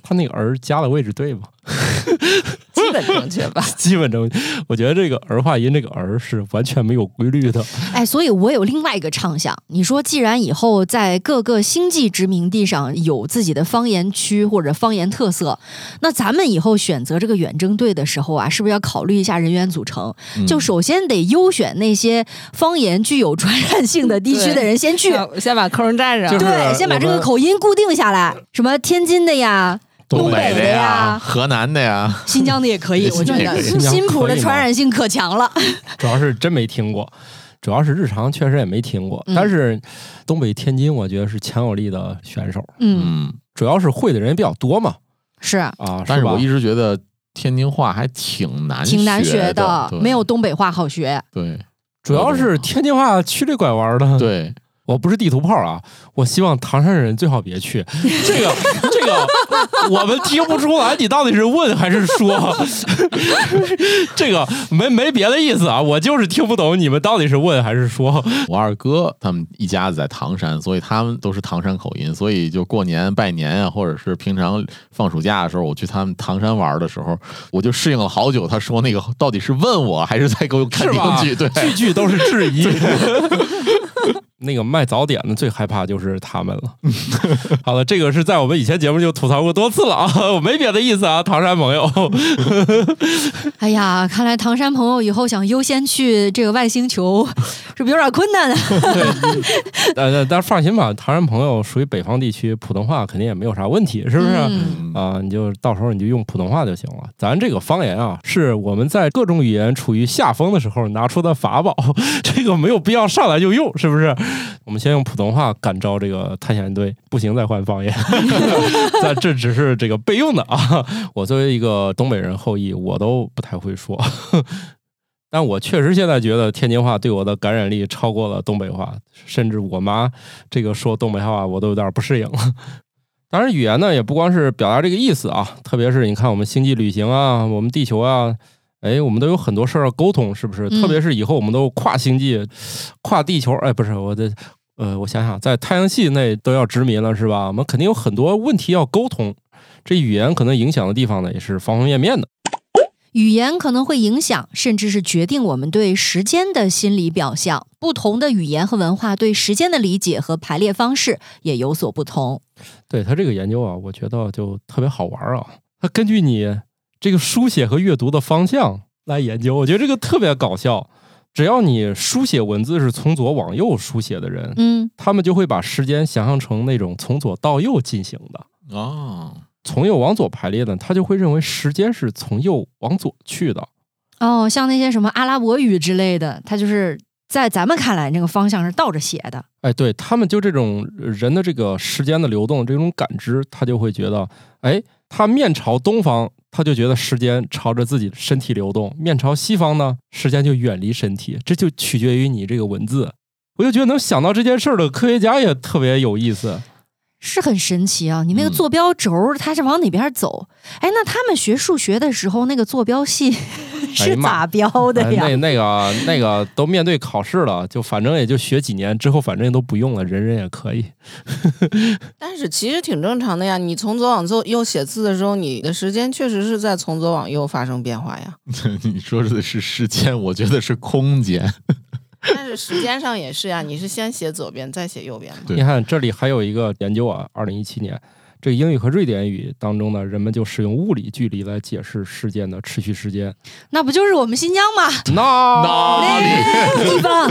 他那个儿加的位置对吗？ 基本正确吧？ 基本正确。我觉得这个儿化音这个儿是完全没有规律的。 哎，所以我有另外一个畅想，你说既然以后在各个星际殖民地上有自己的方言区或者方言特色，那咱们以后选择这个远征队的时候啊，是不是要考虑一下人员组成？就首先得优选那些方言具有传染性的地区的人先去， 先把坑占上。 对，先把这个口音固定下来，什么天津的呀。东北的呀， 河南的呀， 新疆的也可以，我觉得新浦的传染性可强了。 主要是真没听过，主要是日常确实也没听过。但是东北、天津，我觉得是强有力的选手。主要是会的人比较多嘛。 是啊， 但是我一直觉得天津话还挺难学的，没有东北话好学。 对， 主要是天津话曲里拐弯的。 对。 我不是地图炮啊，我希望唐山人最好别去。这个我们听不出来，你到底是问还是说？这个没别的意思啊，我就是听不懂你们到底是问还是说。 我二哥他们一家子在唐山，所以他们都是唐山口音，所以就过年拜年啊，或者是平常放暑假的时候，我去他们唐山玩的时候，我就适应了好久。他说那个到底是问我还是在给我看京剧？对， 句句都是质疑。那个卖早点的最害怕就是他们了。好了，这个是在我们以前节目就吐槽过多次了啊，我没别的意思啊，唐山朋友。 哎呀，看来唐山朋友以后想优先去这个外星球，是不是有点困难啊？ 对，但是放心吧，唐山朋友属于北方地区，普通话肯定也没有啥问题，是不是？你就到时候你就用普通话就行了。咱这个方言啊，是我们在各种语言处于下风的时候拿出的法宝，这个没有必要上来就用，是不是？我们先用普通话感召这个探险队，不行再换方言。这只是这个备用的啊。我作为一个东北人后裔，我都不太会说。但我确实现在觉得天津话对我的感染力超过了东北话，甚至我妈这个说东北话我都有点不适应了。当然语言呢也不光是表达这个意思啊，特别是你看我们星际旅行啊，我们地球啊，我们都有很多事儿要沟通，是不是？特别是以后我们都跨星际、跨地球，不是我想想，在太阳系内都要殖民了，是吧？我们肯定有很多问题要沟通，这语言可能影响的地方呢也是方方面面的。 语言可能会影响，甚至是决定我们对时间的心理表象。不同的语言和文化对时间的理解和排列方式也有所不同。 对，他这个研究啊，我觉得就特别好玩啊。他根据你这个书写和阅读的方向来研究，我觉得这个特别搞笑。只要你书写文字是从左往右书写的人，他们就会把时间想象成那种从左到右进行的哦。 从右往左排列的，他就会认为时间是从右往左去的。 哦，像那些什么阿拉伯语之类的，它就是在咱们看来这个方向是倒着写的。 对，他们就这种人的这个时间的流动这种感知，他就会觉得他面朝东方，他就觉得时间朝着自己身体流动，面朝西方呢，时间就远离身体，这就取决于你这个文字。我就觉得能想到这件事的科学家也特别有意思， 是很神奇啊！你那个坐标轴它是往哪边走？那他们学数学的时候那个坐标系是咋标的呀？ 那个都面对考试了，就反正也就学几年之后，反正都不用了，人也可以。 但是其实挺正常的呀，你从左往右写字的时候，你的时间确实是在从左往右发生变化呀。 你说的是时间，我觉得是空间。 但是时间上也是呀，你是先写左边再写右边嘛。 你看这里还有一个研究啊，2017年这个英语和瑞典语当中呢，人们就使用物理距离来解释事件的持续时间。 那不就是我们新疆吗？ 哪里地方？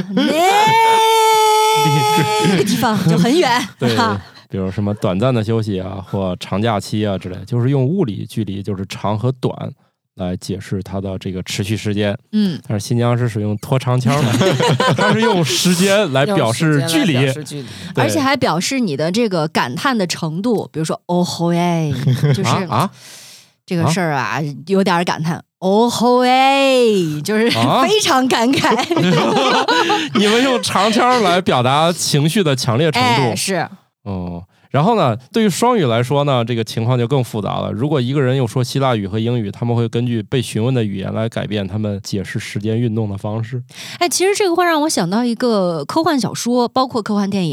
那个地方就很远。 对，比如什么短暂的休息啊，或长假期啊之类，就是用物理距离，就是长和短来解释它的这个持续时间。但是新疆是使用拖长腔的，它是用时间来表示距离， 而且还表示你的这个感叹的程度。比如说哦吼哎，就是这个事儿啊，有点感叹。哦吼哎，就是非常感慨。 你们用长腔来表达情绪的强烈程度， 是然后呢，对于双语来说呢，这个情况就更复杂了。如果一个人又说希腊语和英语，他们会根据被询问的语言来改变他们解释时间运动的方式。 其实这个会让我想到一个科幻小说，包括科幻电影啊，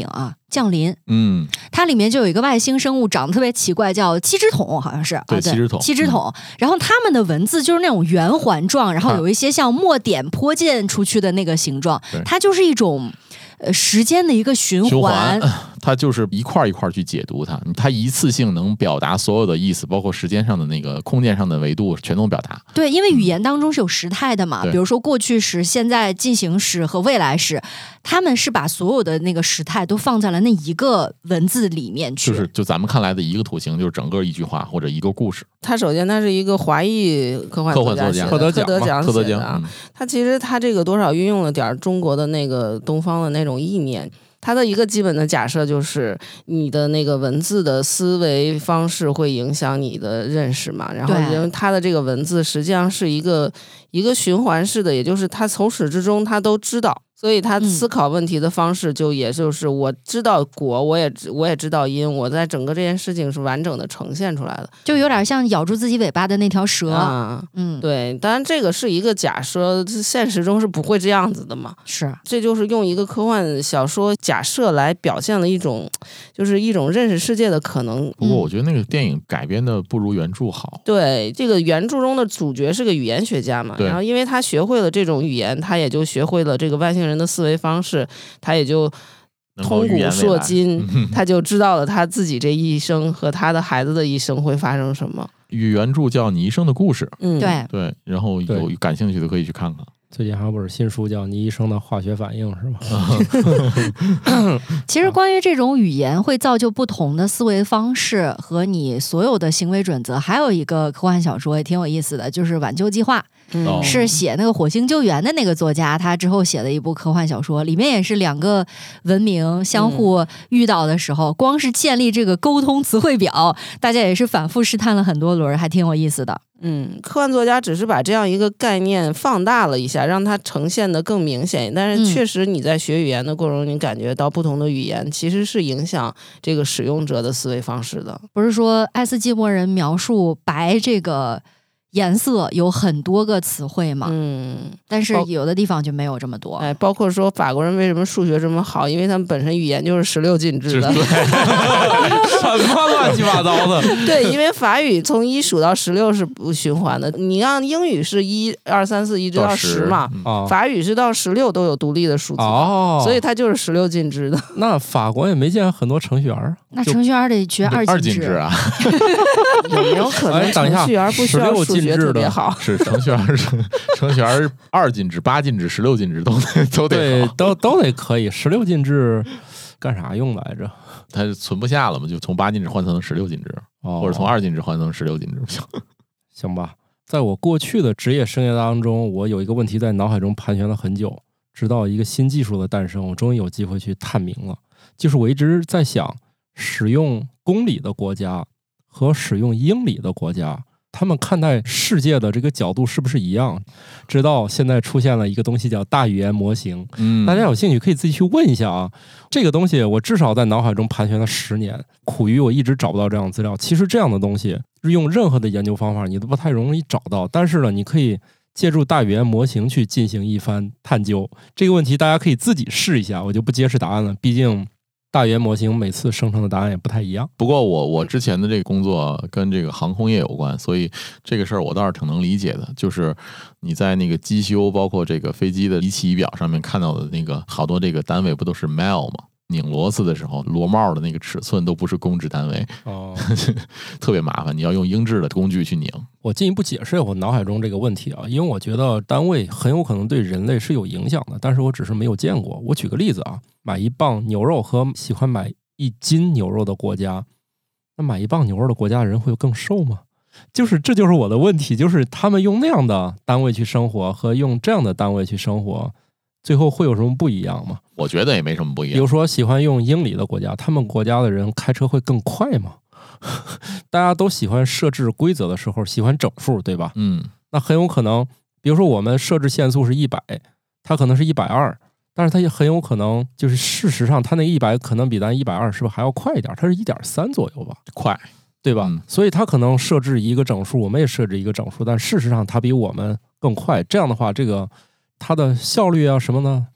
降临，它里面就有一个外星生物，长得特别奇怪，叫七只桶，好像是对， 七只桶。然后他们的文字就是那种圆环状，然后有一些像墨点泼溅出去的那个形状，它就是一种时间的一个循环， 它就是一块一块去解读它，它一次性能表达所有的意思，包括时间上的那个空间上的维度全都表达。 对，因为语言当中是有时态的嘛，比如说过去时、现在进行时和未来时，他们是把所有的那个时态都放在了那一个文字里面去， 就咱们看来的一个图形，就是整个一句话或者一个故事。 他首先他是一个华裔科幻作家， 柯德奖写的，他其实他这个多少运用了点中国的那个东方的那种意念。它的一个基本的假设就是你的那个文字的思维方式会影响你的认识嘛，然后因为它的这个文字实际上是一个循环式的，也就是他从始至终他都知道，所以他思考问题的方式也就是我知道果，我也知道因，我在整个这件事情是完整的呈现出来的， 就有点像咬住自己尾巴的那条蛇对，当然这个是一个假设，现实中是不会这样子的嘛， 是， 这就是用一个科幻小说假设来表现了一种认识世界的可能。 不过我觉得那个电影改编的不如原著好。 对，这个原著中的主角是个语言学家嘛，然后因为他学会了这种语言，他也就学会了这个外星人的思维方式，他也就通古烁今，他就知道了他自己这一生和他的孩子的一生会发生什么。 原著叫《你一生的故事》， 对， 然后有感兴趣的可以去看看。 最近还有本新书叫《你一生的化学反应》，是吗？其实关于这种语言会造就不同的思维方式和你所有的行为准则，还有一个科幻小说也挺有意思的，就是《挽救计划》。是写那个火星救援的那个作家，他之后写的一部科幻小说，里面也是两个文明相互遇到的时候，光是建立这个沟通词汇表，大家也是反复试探了很多轮，还挺有意思的。 科幻作家只是把这样一个概念放大了一下，让它呈现得更明显，但是确实你在学语言的过程中，你感觉到不同的语言其实是影响这个使用者的思维方式的。 不是说爱斯基摩人描述白这个颜色有很多个词汇嘛，但是有的地方就没有这么多。 包括说法国人为什么数学这么好，因为他们本身语言就是16进制的。 什么乱七八糟的？ 对，因为法语从1数到16是不循环的，你让英语是1、2、3、4一直到10嘛，法语是到16都有独立的数字，所以它就是16进制的。 那法国也没见很多程序员， 那程序员得学2进制啊？ 有没有可能程序员不需要数学特别好？ 是程序员2进制、8进制、16进制都得对，都得可以。16进制干啥用来着？ 它存不下了嘛，就从8进制换成16进制，或者从2进制换成16进制， 行吧。在我过去的职业生涯当中，我有一个问题在脑海中盘旋了很久，直到一个新技术的诞生，我终于有机会去探明了。就是我一直在想，使用公里的国家和使用英里的国家，他们看待世界的这个角度是不是一样？直到现在出现了一个东西叫大语言模型，大家有兴趣可以自己去问一下啊。这个东西我至少在脑海中盘旋了10年，苦于我一直找不到这样的资料。其实这样的东西用任何的研究方法你都不太容易找到，但是呢，你可以借助大语言模型去进行一番探究。这个问题大家可以自己试一下，我就不揭示答案了，毕竟大语言模型每次生成的答案也不太一样。 不过我之前的这个工作跟这个航空业有关，所以这个事儿我倒是挺能理解的。就是你在那个机修包括这个飞机的仪器仪表上面看到的那个好多这个单位不都是 mile 吗？拧螺丝的时候螺帽的那个尺寸都不是公制单位，特别麻烦，你要用英制的工具去拧。 我进一步解释我脑海中这个问题啊，因为我觉得单位很有可能对人类是有影响的，但是我只是没有见过。我举个例子啊，买1磅牛肉和喜欢买1斤牛肉的国家，那买1磅牛肉的国家的人会更瘦吗？这就是我的问题，就是他们用那样的单位去生活和用这样的单位去生活，最后会有什么不一样吗？ 我觉得也没什么不一样。 比如说喜欢用英里的国家，他们国家的人开车会更快吗？大家都喜欢设置规则的时候喜欢整数，对吧？那很有可能，比如说我们设置限速是100，它可能是120，但是它也很有可能就是事实上它那100可能比咱120是不是还要快一点？它是1.3左右吧， 快， 对吧？所以它可能设置一个整数，我们也设置一个整数，但事实上它比我们更快。这样的话，这个它的效率啊什么呢，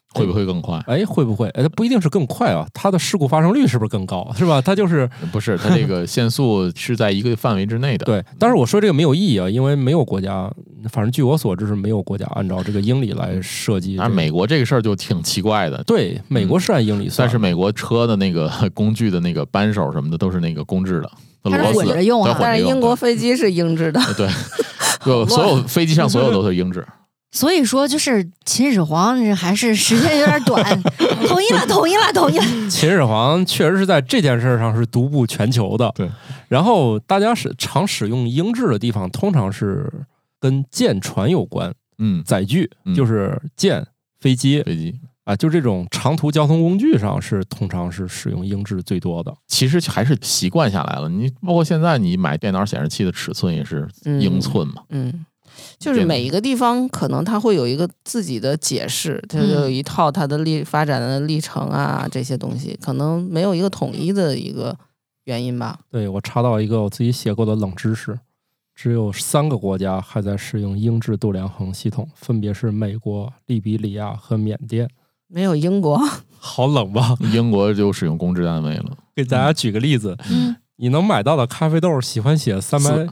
会不会更快？ 会不会？它不一定是更快啊，它的事故发生率是不是更高？是吧？它就是不是它这个限速是在一个范围之内的。 对，但是我说这个没有意义啊，因为没有国家，反正据我所知是没有国家按照这个英里来设计。 而美国这个事儿就挺奇怪的。 对，美国是按英里算， 但是美国车的那个工具的那个扳手什么的都是那个公制的。 它是混着用啊， 但是英国飞机是英制的。 对，所有飞机上所有都是英制。 所以说，就是秦始皇还是时间有点短，统一了。 秦始皇确实是在这件事上是独步全球的。 对， 然后大家常使用英制的地方，通常是跟舰船有关。载具就是舰、飞机啊，就这种长途交通工具上通常是使用英制最多的。 其实还是习惯下来了。你包括现在你买电脑显示器的尺寸也是英寸嘛。 就是每一个地方可能它会有一个自己的解释，它有一套它的发展的历程啊，这些东西可能没有一个统一的一个原因吧。 对，我查到一个我自己写过的冷知识，只有3个国家还在使用英制度量衡系统，分别是美国、利比里亚和缅甸。 没有英国， 好冷吧？ 英国就使用公制单位了。 给大家举个例子，你能买到的咖啡豆喜欢写485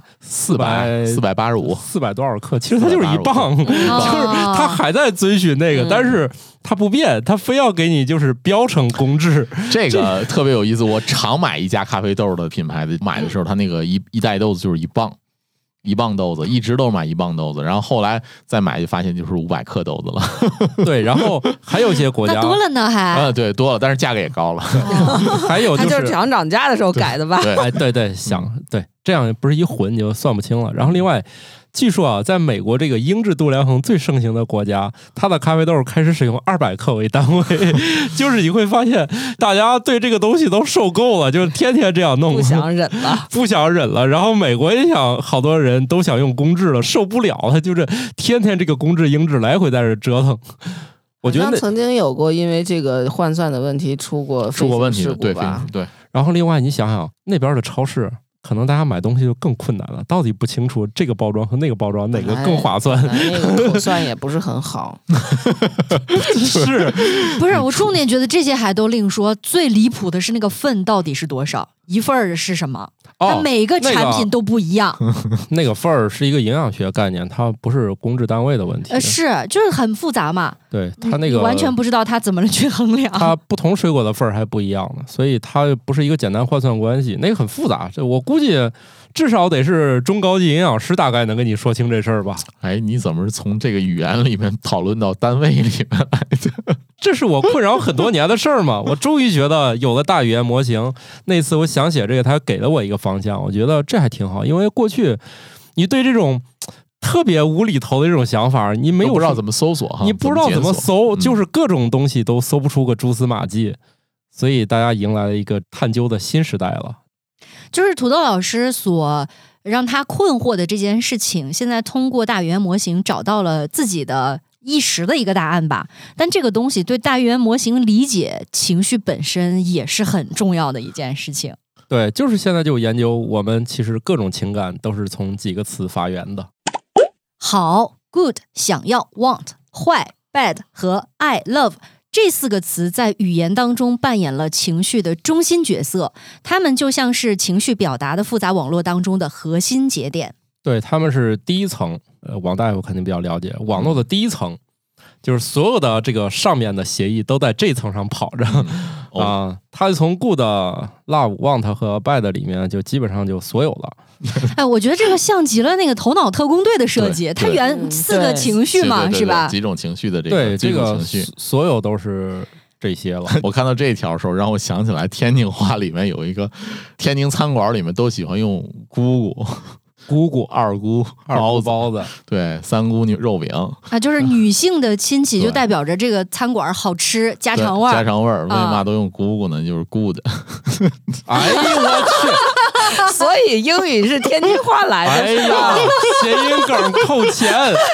400多少克，其实它就是1磅，就是它还在遵循那个，但是它不变，它非要给你就是标成公制。 这个特别有意思，我常买一家咖啡豆的品牌的，买的时候它那个一袋豆子就是1磅。1磅豆子，一直都买1磅豆子，然后后来再买就发现就是500克豆子了。 对，然后还有一些国家那多了呢，还对多了，但是价格也高了。 还有就是涨价的时候改的吧？ 对，对，这样不是一混你就算不清了。然后另外，据说啊，在美国这个英制度量衡最盛行的国家，它的咖啡豆开始使用200克为单位，就是你会发现大家对这个东西都受够了，就是天天这样弄， 不想忍了。 然后美国也想，好多人都想用公制了，受不了了，就是天天这个公制英制来回在这折腾。我觉得曾经有过因为这个换算的问题出过问题事故吧？ 对。 然后另外你想想那边的超市。可能大家买东西就更困难了，到底不清楚这个包装和那个包装哪个更划算， 那个口算也不是很好。 是不是？我重点觉得这些还都另说，最离谱的是那个份到底是多少，一份是什么？它每个产品都不一样。 那个份儿是一个营养学概念，它不是公制单位的问题。 就是很复杂嘛。 对，它那个完全不知道它怎么去衡量。 它不同水果的份儿还不一样呢，所以它不是一个简单换算关系，那个很复杂。这我估计至少得是中高级营养师大概能跟你说清这事儿吧。 你怎么是从这个语言里面讨论到单位里面来的？ 这是我困扰很多年的事儿嘛。我终于觉得有了大语言模型，那次我想写这个，他给了我一个方向，我觉得这还挺好。因为过去你对这种特别无厘头的这种想法，你没有不知道怎么搜索， 你不知道怎么搜，就是各种东西都搜不出个蛛丝马迹，所以大家迎来了一个探究的新时代了。 就是土豆老师所让他困惑的这件事情，现在通过大语言模型找到了自己的一时的一个答案吧。但这个东西对大语言模型理解情绪本身也是很重要的一件事情。 对，就是现在就研究我们其实各种情感都是从几个词发源的。 好 good 想要 want 坏 bad 和 I love这4个词在语言当中扮演了情绪的中心角色，它们就像是情绪表达的复杂网络当中的核心节点。 对，他们是第一层，王大夫肯定比较了解，网络的第一层就是所有的这个上面的协议都在这层上跑着啊。它从 good love want 和 bad 里面就基本上就所有了。 我觉得这个像极了那个头脑特工队的设计，它4个情绪嘛，是吧？ 几种情绪的对这个情绪， 所有都是这些了。 我看到这条的时候，让我想起来天津话里面有一个天津餐馆里面都喜欢用姑姑、二姑包子，对，3姑肉饼啊，就是女性的亲戚就代表着这个餐馆好吃，家常味。 为嘛都用姑姑呢？就是 good。 哎呦我去！ 所以英语是天津话来的。 哎呀，谐音梗扣钱，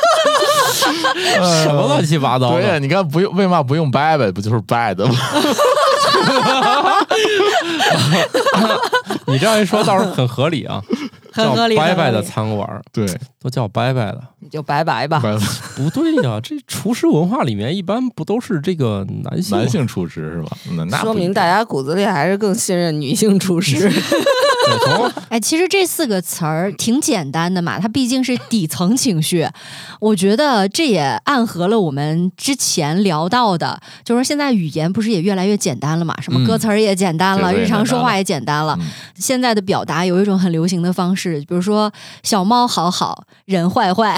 什么乱七八糟的？ 对呀，你看为嘛不用 bad 不就是 bad 吗？ 你这样一说倒是很合理啊。 叫拜拜的餐馆， 对， 都叫拜拜了， 你就拜拜吧。 不对呀，这厨师文化里面一般不都是这个男性厨师是吧？那说明大家骨子里还是更信任女性厨师。 哎，其实这4个词儿挺简单的嘛，它毕竟是底层情绪。我觉得这也暗合了我们之前聊到的，就是现在语言不是也越来越简单了嘛，什么歌词儿也简单了，日常说话也简单了。现在的表达有一种很流行的方式，比如说小猫好好，人坏坏，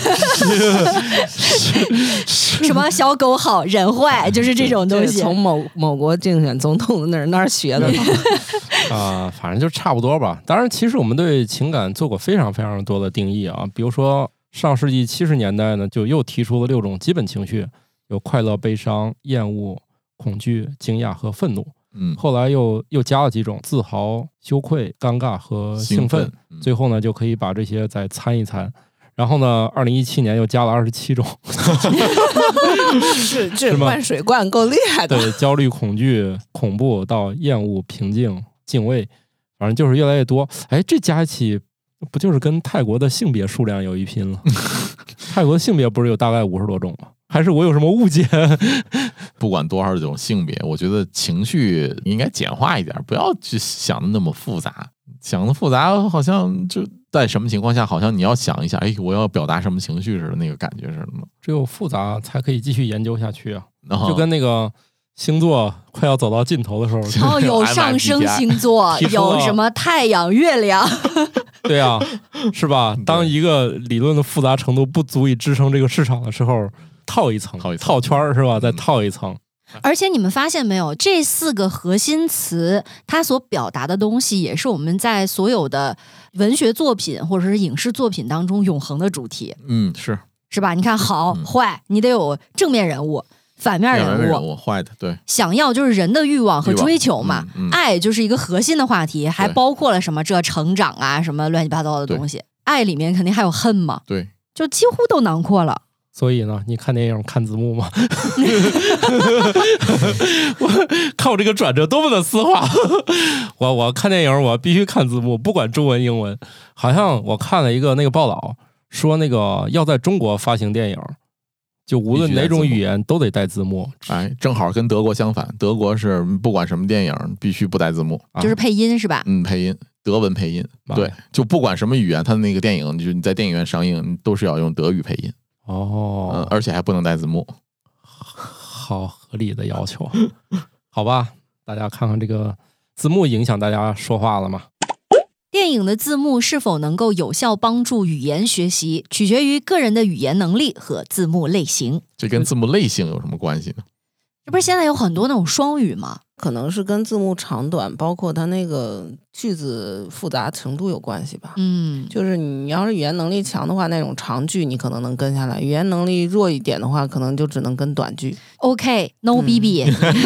什么小狗好，人坏，就是这种东西。 从某国竞选总统的那儿学的反正就差不多吧。当然，其实我们对情感做过非常非常多的定义啊，比如说上世纪70年代呢，就又提出了6种基本情绪，有快乐、悲伤、厌恶、恐惧、惊讶和愤怒。后来又加了几种：自豪、羞愧、尴尬和兴奋。最后呢，就可以把这些再参一参。然后呢，2017年又加了27种。 这灌水灌够厉害的。 对，焦虑、恐惧、恐怖到厌恶、平静、敬畏，反正就是越来越多。哎，这加一起不就是跟泰国的性别数量有一拼了？泰国的性别不是有大概50多种吗？还是我有什么误解？ 不管多少种性别，我觉得情绪应该简化一点，不要去想的那么复杂。想的复杂，好像就在什么情况下，好像你要想一下，哎，我要表达什么情绪似的，那个感觉是什么？ 只有复杂才可以继续研究下去啊！就跟那个星座快要走到尽头的时候， 有上升星座，有什么太阳、月亮。 对啊，是吧？当一个理论的复杂程度不足以支撑这个市场的时候，套一层，套圈是吧？再套一层。 而且你们发现没有，这4个核心词，它所表达的东西，也是我们在所有的文学作品或者是影视作品当中永恒的主题。 是吧？你看好、坏，你得有正面人物、反面人物， 坏的，对。 想要就是人的欲望和追求嘛，爱就是一个核心的话题，还包括了什么这成长啊，什么乱七八糟的东西。爱里面肯定还有恨嘛， 对， 就几乎都囊括了。 所以呢，你看电影看字幕吗？我靠，这个转折多么的丝滑！我看电影我必须看字幕，不管中文英文。好像我看了一个那个报道，说那个要在中国发行电影，就无论哪种语言都得带字幕。 哎，正好跟德国相反，德国是不管什么电影必须不带字幕， 就是配音是吧？ 配音，德文配音。对，就不管什么语言，它的那个电影，就是你在电影院上映都是要用德语配音。而且还不能带字幕， 好合理的要求。好吧，大家看看这个字幕影响大家说话了吗？ 电影的字幕是否能够有效帮助语言学习，取决于个人的语言能力和字幕类型。 这跟字幕类型有什么关系呢？ 这不是现在有很多那种双语吗？ 可能是跟字幕长短，包括它那个句子复杂程度有关系吧。就是你要是语言能力强的话，那种长句你可能能跟下来；语言能力弱一点的话，可能就只能跟短句。 OK，No BB。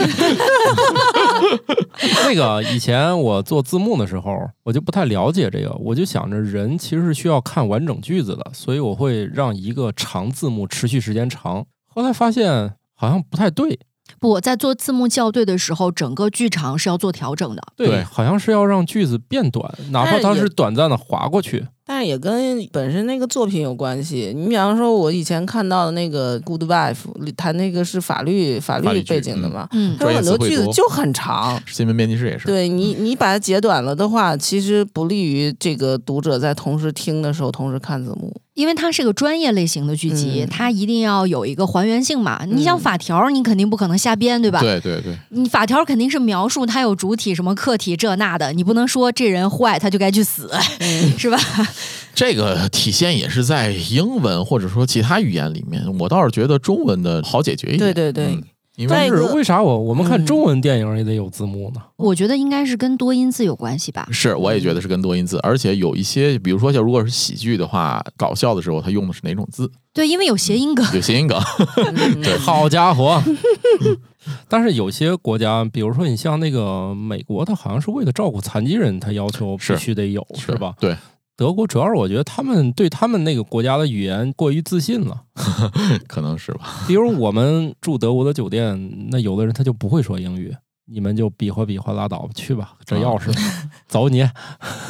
那个以前我做字幕的时候，我就不太了解这个，我就想着人其实是需要看完整句子的，所以我会让一个长字幕持续时间长。后来发现好像不太对。 不，在做字幕校对的时候，整个剧长是要做调整的。 对，好像是要让句子变短，哪怕它是短暂的划过去。 但是也跟本身那个作品有关系。你比方说，我以前看到的那个《Good Wife》，它那个是法律背景的嘛，它有很多句子就很长。 新闻编辑室也是。 对你把它截短了的话，其实不利于这个读者在同时听的时候同时看字幕。 因为它是个专业类型的剧集，它一定要有一个还原性嘛。你想法条，你肯定不可能瞎编，对吧？ 对对对， 你法条肯定是描述它有主体、什么客体这那的，你不能说这人坏他就该去死，是吧？ 这个体现也是在英文或者说其他语言里面，我倒是觉得中文的好解决一点。 对对对。 但是为啥我们看中文电影也得有字幕呢？ 我觉得应该是跟多音字有关系吧。 是，我也觉得是跟多音字，而且有一些，比如说像如果是喜剧的话，搞笑的时候他用的是哪种字？ 对，因为有谐音梗。 有谐音梗。 对，好家伙！但是有些国家，比如说你像那个美国，它好像是为了照顾残疾人，它要求必须得有，是吧？ 对。 德国主要是我觉得他们对他们那个国家的语言过于自信了， 可能是吧。 比如我们住德国的酒店，那有的人他就不会说英语，你们就比划比划拉倒去吧，这钥匙走你。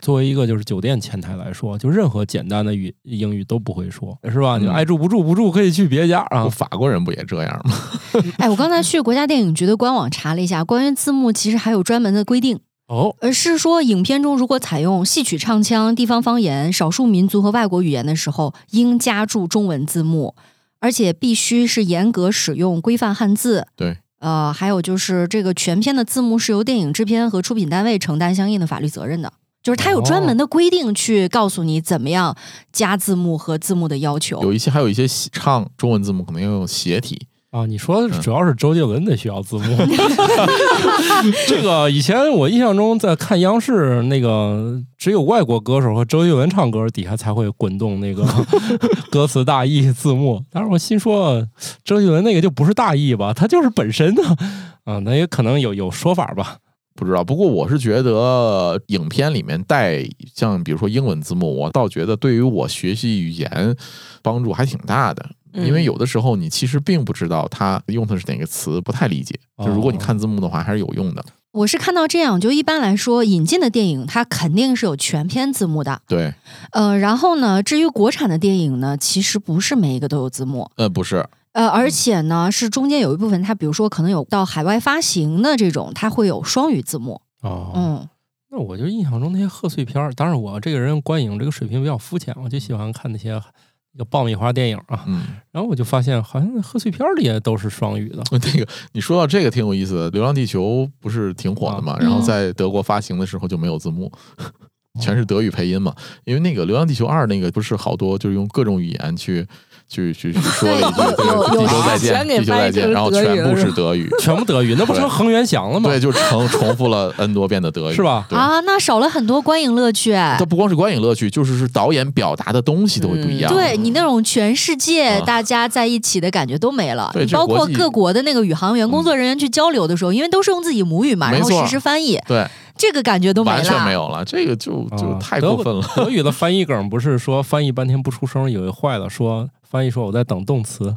作为一个就是酒店前台来说，就任何简单的英语都不会说，是吧？你爱住不住可以去别家啊。 法国人不也这样吗？ 哎，我刚才去国家电影局的官网查了一下，关于字幕其实还有专门的规定。是说影片中如果采用戏曲唱腔、地方方言、少数民族和外国语言的时候，应加注中文字幕，而且必须是严格使用规范汉字。 对， 还有就是这个全片的字幕是由电影制片和出品单位承担相应的法律责任的，就是它有专门的规定去告诉你怎么样加字幕和字幕的要求。 还有一些唱中文字幕可能要用斜体。 你说的主要是周杰伦的需要字幕。这个以前我印象中在看央视那个只有外国歌手和周杰伦唱歌底下才会滚动那个歌词大意字幕，但是我心说周杰伦那个就不是大意吧，他就是本身的那也可能有说法吧， 不知道。不过我是觉得影片里面带像比如说英文字幕，我倒觉得对于我学习语言帮助还挺大的。因为有的时候你其实并不知道他用的是哪个词，不太理解，就如果你看字幕的话还是有用的。 我是看到这样，就一般来说引进的电影它肯定是有全篇字幕的。 对， 然后呢，至于国产的电影呢，其实不是每一个都有字幕。 不是。 而且呢，是中间有一部分它比如说可能有到海外发行的这种，它会有双语字幕。 那我就印象中那些贺岁片，当然我这个人观影这个水平比较肤浅，我就喜欢看那些爆米花电影啊，然后我就发现好像贺岁片里也都是双语的。 那个你说到这个挺有意思的，《流浪地球》不是挺火的嘛？然后在德国发行的时候就没有字幕，全是德语配音嘛。因为那个《流浪地球2》那个不是好多就是用各种语言去说了一句地球再见，地球再见，然后全部是德语， 全部德语，那不成恒源祥了吗？ 对，就重复了 N 多遍的德语， 是吧？ 那少了很多观影乐趣。 它不光是观影乐趣，就是导演表达的东西都会不一样。 对，你那种全世界大家在一起的感觉都没了。 对， 包括各国的那个宇航员工作人员去交流的时候，因为都是用自己母语嘛，然后实时翻译。 对。 这个感觉都没了， 完全没有了，这个就太过分了。 德语的翻译梗不是说翻译半天不出声，以为坏了，说翻译说我在等动词。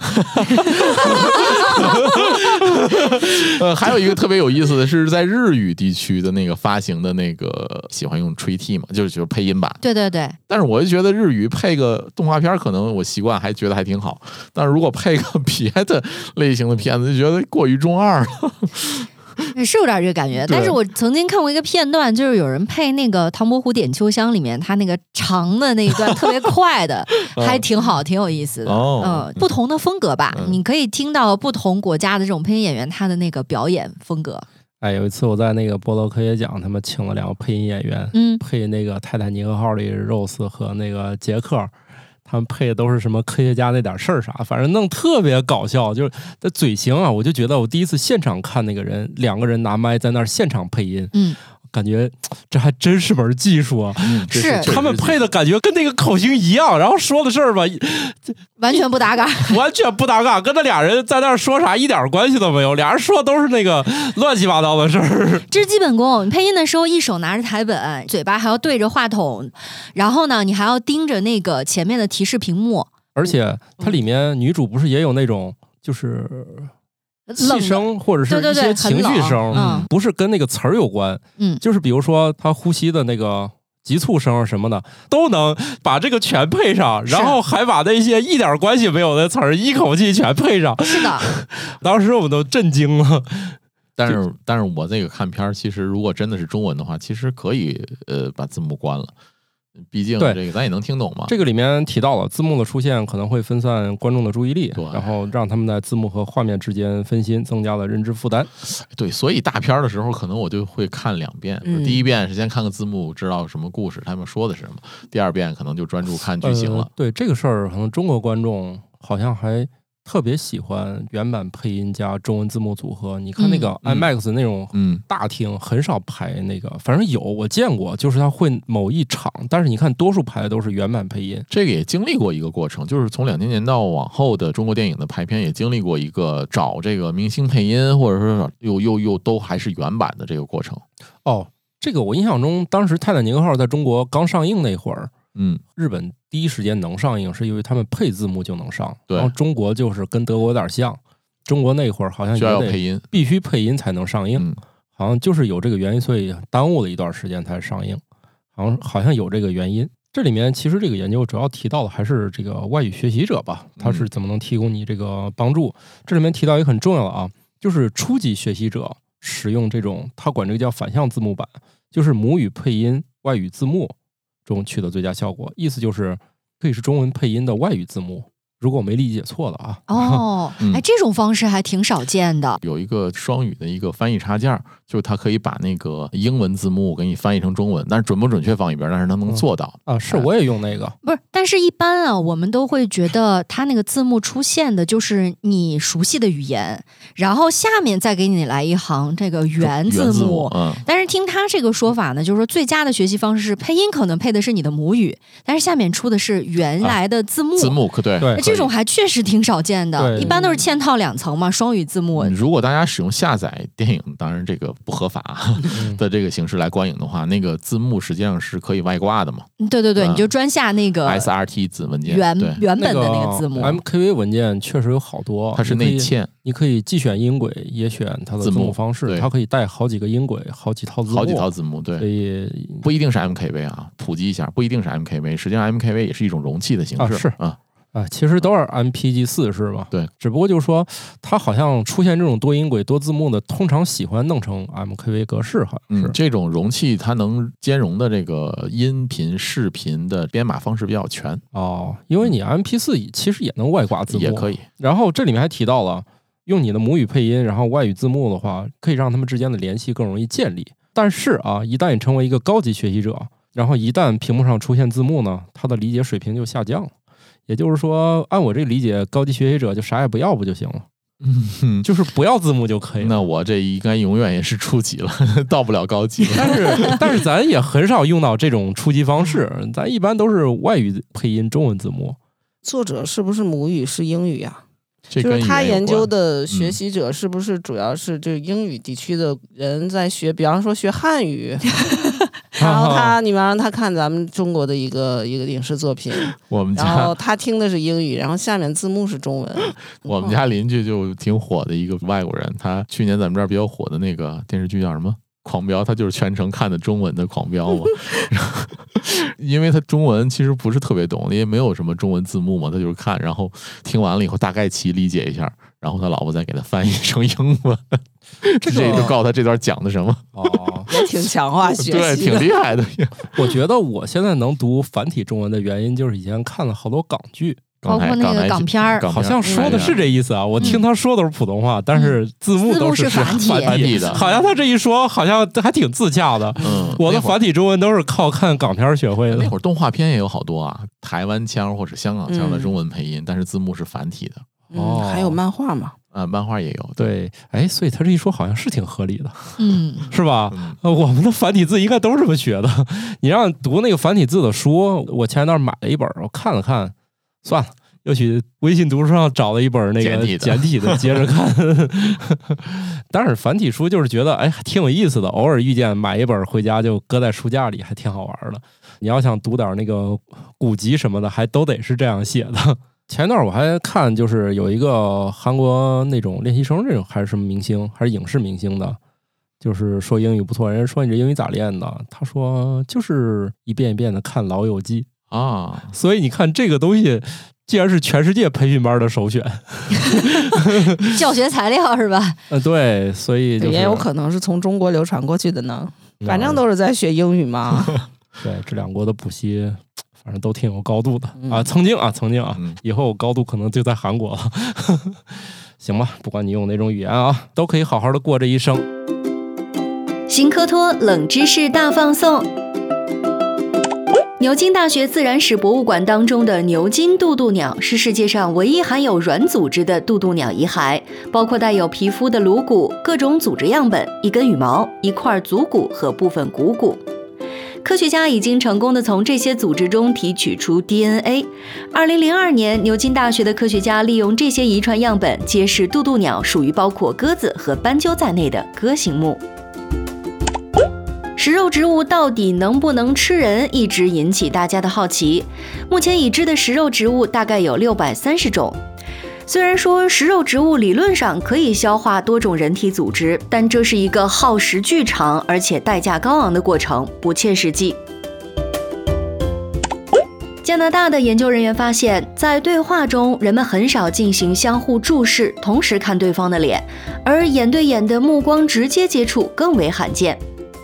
还有一个特别有意思的是，在日语地区的那个发行的那个喜欢用吹替嘛，就是配音版。 对对对。 但是我就觉得日语配个动画片，可能我习惯还觉得还挺好，但是如果配个别的类型的片子，就觉得过于中二了。 是有点这个感觉，但是我曾经看过一个片段，就是有人配那个《唐伯虎点秋香》里面他那个长的那一段特别快的，还挺好，挺有意思的。不同的风格吧，你可以听到不同国家的这种配音演员他的那个表演风格。 有一次我在那个波罗科学奖，他们请了2个配音演员，配那个《泰坦尼克号》里Rose和那个杰克。他们配的都是什么科学家那点事儿啥，反正弄特别搞笑，就是的嘴型啊，我就觉得我第一次现场看那个人2个人拿麦在那儿现场配音，感觉这还真是门技术啊！ 是他们配的感觉跟那个口型一样，然后说的事儿吧， 完全不搭嘎， 完全不搭嘎，跟那俩人在那儿说啥一点关系都没有，俩人说的都是那个乱七八糟的事儿。 这是基本功，配音的时候一手拿着台本，嘴巴还要对着话筒，然后呢，你还要盯着那个前面的提示屏幕。 而且它里面女主不是也有那种就是气声或者是一些情绪声，不是跟那个词儿有关，就是比如说她呼吸的那个急促声什么的，都能把这个全配上，然后还把那些一点关系没有的词儿一口气全配上。 是的， 当时我们都震惊了。 但是我这个看片儿，其实如果真的是中文的话，其实可以把字幕关了。毕竟这个咱也能听懂嘛。 这个里面提到了字幕的出现可能会分散观众的注意力，然后让他们在字幕和画面之间分心，增加了认知负担。 对，所以大片的时候可能我就会看2遍，第一遍是先看个字幕，知道什么故事，他们说的是什么；第2遍可能就专注看剧情了。 对这个事儿，可能中国观众好像还特别喜欢原版配音加中文字幕组合。你看那个 IMAX 那种大厅很少排那个，反正有我见过，就是他会某一场，但是你看多数排的都是原版配音。 这个也经历过一个过程，就是从2000年到往后的中国电影的排片也经历过一个找这个明星配音，或者说又都还是原版的这个过程。 这个我印象中当时泰坦尼克号在中国刚上映那会儿，日本第一时间能上映是因为他们配字幕就能上，然后中国就是跟德国有点像，中国那会儿好像需要配音， 必须配音才能上映，好像就是有这个原因，所以耽误了一段时间才上映。 好像有这个原因。这里面其实这个研究主要提到的还是这个外语学习者吧，他是怎么能提供你这个帮助。这里面提到一个很重要的啊，就是初级学习者使用这种，他管这个叫反向字幕版，就是母语配音外语字幕中取得最佳效果。意思就是可以是中文配音的外语字幕，如果我没理解错了啊。 哦，哎，这种方式还挺少见的。 有一个双语的一个翻译插件，就是它可以把那个英文字幕给你翻译成中文，但是准不准确放一边，但是它能做到啊。是，我也用那个。 不是，但是一般啊，我们都会觉得它那个字幕出现的就是你熟悉的语言，然后下面再给你来一行这个原字幕。但是听他这个说法呢，就是说最佳的学习方式是配音可能配的是你的母语，但是下面出的是原来的字幕。 字幕对， 这种还确实挺少见的，一般都是嵌套2层嘛，双语字幕。 如果大家使用下载电影，当然这个不合法的这个形式来观影的话，那个字幕实际上是可以外挂的嘛。 对，你就专下那个 SRT 字文件原本的那个字幕。 MKV 文件确实有好多， 它是内嵌， 你可以既选音轨也选它的字幕方式，它可以带好几个音轨，好几套字幕，对， 所以不一定是 MKV 啊，普及一下，不一定是 MKV， 实际上 MKV 也是一种容器的形式其实都是 MPG4 是吧？ 对， 只不过就是说，它好像出现这种多音轨、多字幕的，通常喜欢弄成 MKV 格式，好像是。 这种容器它能兼容的这个音频、视频的编码方式比较全因为你 MP4 其实也能外挂字幕， 也可以。 然后这里面还提到了，用你的母语配音，然后外语字幕的话，可以让他们之间的联系更容易建立。但是一旦你成为一个高级学习者，然后一旦屏幕上出现字幕呢，他的理解水平就下降了。也就是说，按我这个理解，高级学习者就啥也不要不就行了，就是不要字幕就可以了。 那我这应该永远也是初级了，到不了高级了。 但是咱也很少用到这种初级方式，咱一般都是外语配音中文字幕。 作者是不是母语是英语呀？ 就是他研究的学习者是不是主要是这英语地区的人在学，比方说学汉语，然后你们让他看咱们中国的一个影视作品，然后他听的是英语，然后下面字幕是中文。 我们家邻居就挺火的一个外国人，他去年咱们这儿比较火的那个电视剧叫什么？狂飙，他就是全程看的中文的狂飙嘛。因为他中文其实不是特别懂，因为没有什么中文字幕嘛，他就是看，然后听完了以后大概其理解一下，然后他老婆再给他翻译成英文。这就告诉他这段讲的什么。 也挺强化学习的， 对，挺厉害的。 我觉得我现在能读繁体中文的原因，就是以前看了好多港剧。 包括那个港片儿， 好像说的是这意思啊。我听他说都是普通话，但是字幕都是繁体的。 好像他这一说，好像还挺自洽的。我的繁体中文都是靠看港片学会的。 那会儿动画片也有好多啊，台湾腔或者香港腔的中文配音，但是字幕是繁体的。 还有漫画嘛？ 漫画也有。 对，所以他这一说好像是挺合理的，是吧？我们的繁体字应该都是这么学的。你让读那个繁体字的书，我前一段买了一本，我看了看。算了，又去微信读书上找了一本那个简体的，接着看。但是繁体书就是觉得还挺有意思的，偶尔遇见买一本回家就搁在书架里，还挺好玩的。你要想读点那个古籍什么的，还都得是这样写的。前段我还看，就是有一个韩国那种练习生这种还是什么明星，还是影视明星的，就是说英语不错，人家说你这英语咋练的？他说就是一遍一遍的看《老友记》。所以你看这个东西既然是全世界培训班的首选教学材料是吧？ 对，所以也有可能是从中国流传过去的呢。反正都是在学英语嘛。 对，这两国的补习反正都挺有高度的曾经以后高度可能就在韩国了。行吧，不管你用哪种语言都可以好好的过这一生。 新科托冷知识大放送。牛津大学自然史博物馆当中的牛津渡渡鸟是世界上唯一含有软组织的渡渡鸟遗骸，包括带有皮肤的颅骨、各种组织样本、一根羽毛、一块足骨和部分股骨。科学家已经成功地从这些组织中提取出 DNA。2002年，牛津大学的科学家利用这些遗传样本，揭示渡渡鸟属于包括鸽子和斑鸠在内的鸽形目。食肉植物到底能不能吃人，一直引起大家的好奇。目前已知的食肉植物大概有630种。虽然说食肉植物理论上可以消化多种人体组织，但这是一个耗时巨长而且代价高昂的过程，不切实际。 加拿大的研究人员发现，在对话中，人们很少进行相互注视，同时看对方的脸，而眼对眼的目光直接接触更为罕见。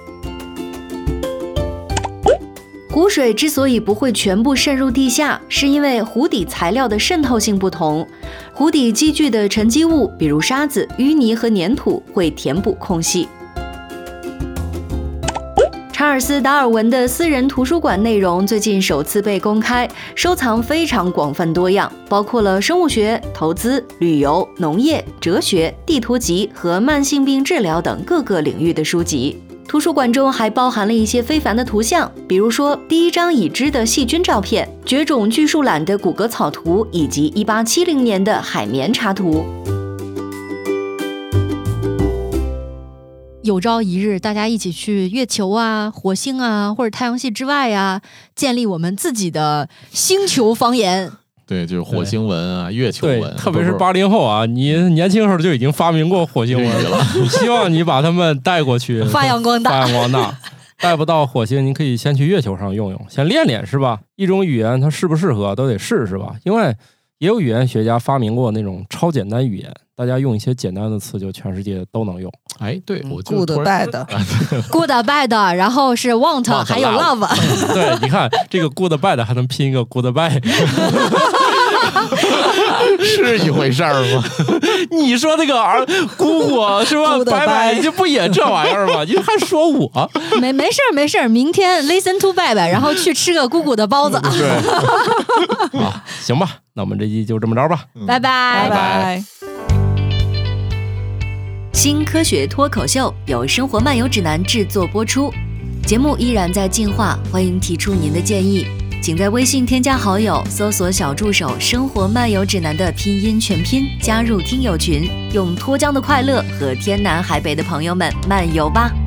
湖水之所以不会全部渗入地下，是因为湖底材料的渗透性不同，湖底积聚的沉积物，比如沙子、淤泥和粘土，会填补空隙。查尔斯·达尔文的私人图书馆内容最近首次被公开，收藏非常广泛多样，包括了生物学、投资、旅游、农业、哲学、地图集和慢性病治疗等各个领域的书籍。图书馆中还包含了一些非凡的图像，比如说第一张已知的细菌照片、绝种巨树懒的骨骼草图，以及1870年的海绵插图。 有朝一日，大家一起去月球啊、火星啊，或者太阳系之外啊，建立我们自己的星球方言。 对，就是火星文啊、月球文， 特别是80后啊，你年轻时候就已经发明过火星文了，希望你把他们带过去， 发扬光大。 发扬光大。带不到火星，你可以先去月球上用用，先练练，是吧？一种语言它适不适合都得试，是吧？因为也有语言学家发明过那种超简单语言，大家用一些简单的词，就全世界都能用。 哎，对，我就 good bad，good bad， 然后是 want， 还有 love。 对，你看这个 good bad 还能拼一个 good bye， 是一回事儿吗？ 你说那个姑姑是吧？拜拜，就不也这玩意儿吗？你还说我？ 没事，明天 listen to 拜拜，然后去吃个姑姑的包子。 对，啊，行吧，那我们这期就这么着吧， 拜拜， 拜拜。 新科学脱口秀由生活漫游指南制作播出，节目依然在进化，欢迎提出您的建议，请在微信添加好友，搜索小助手生活漫游指南的拼音全拼，加入听友群，用脱缰的快乐和天南海北的朋友们漫游吧。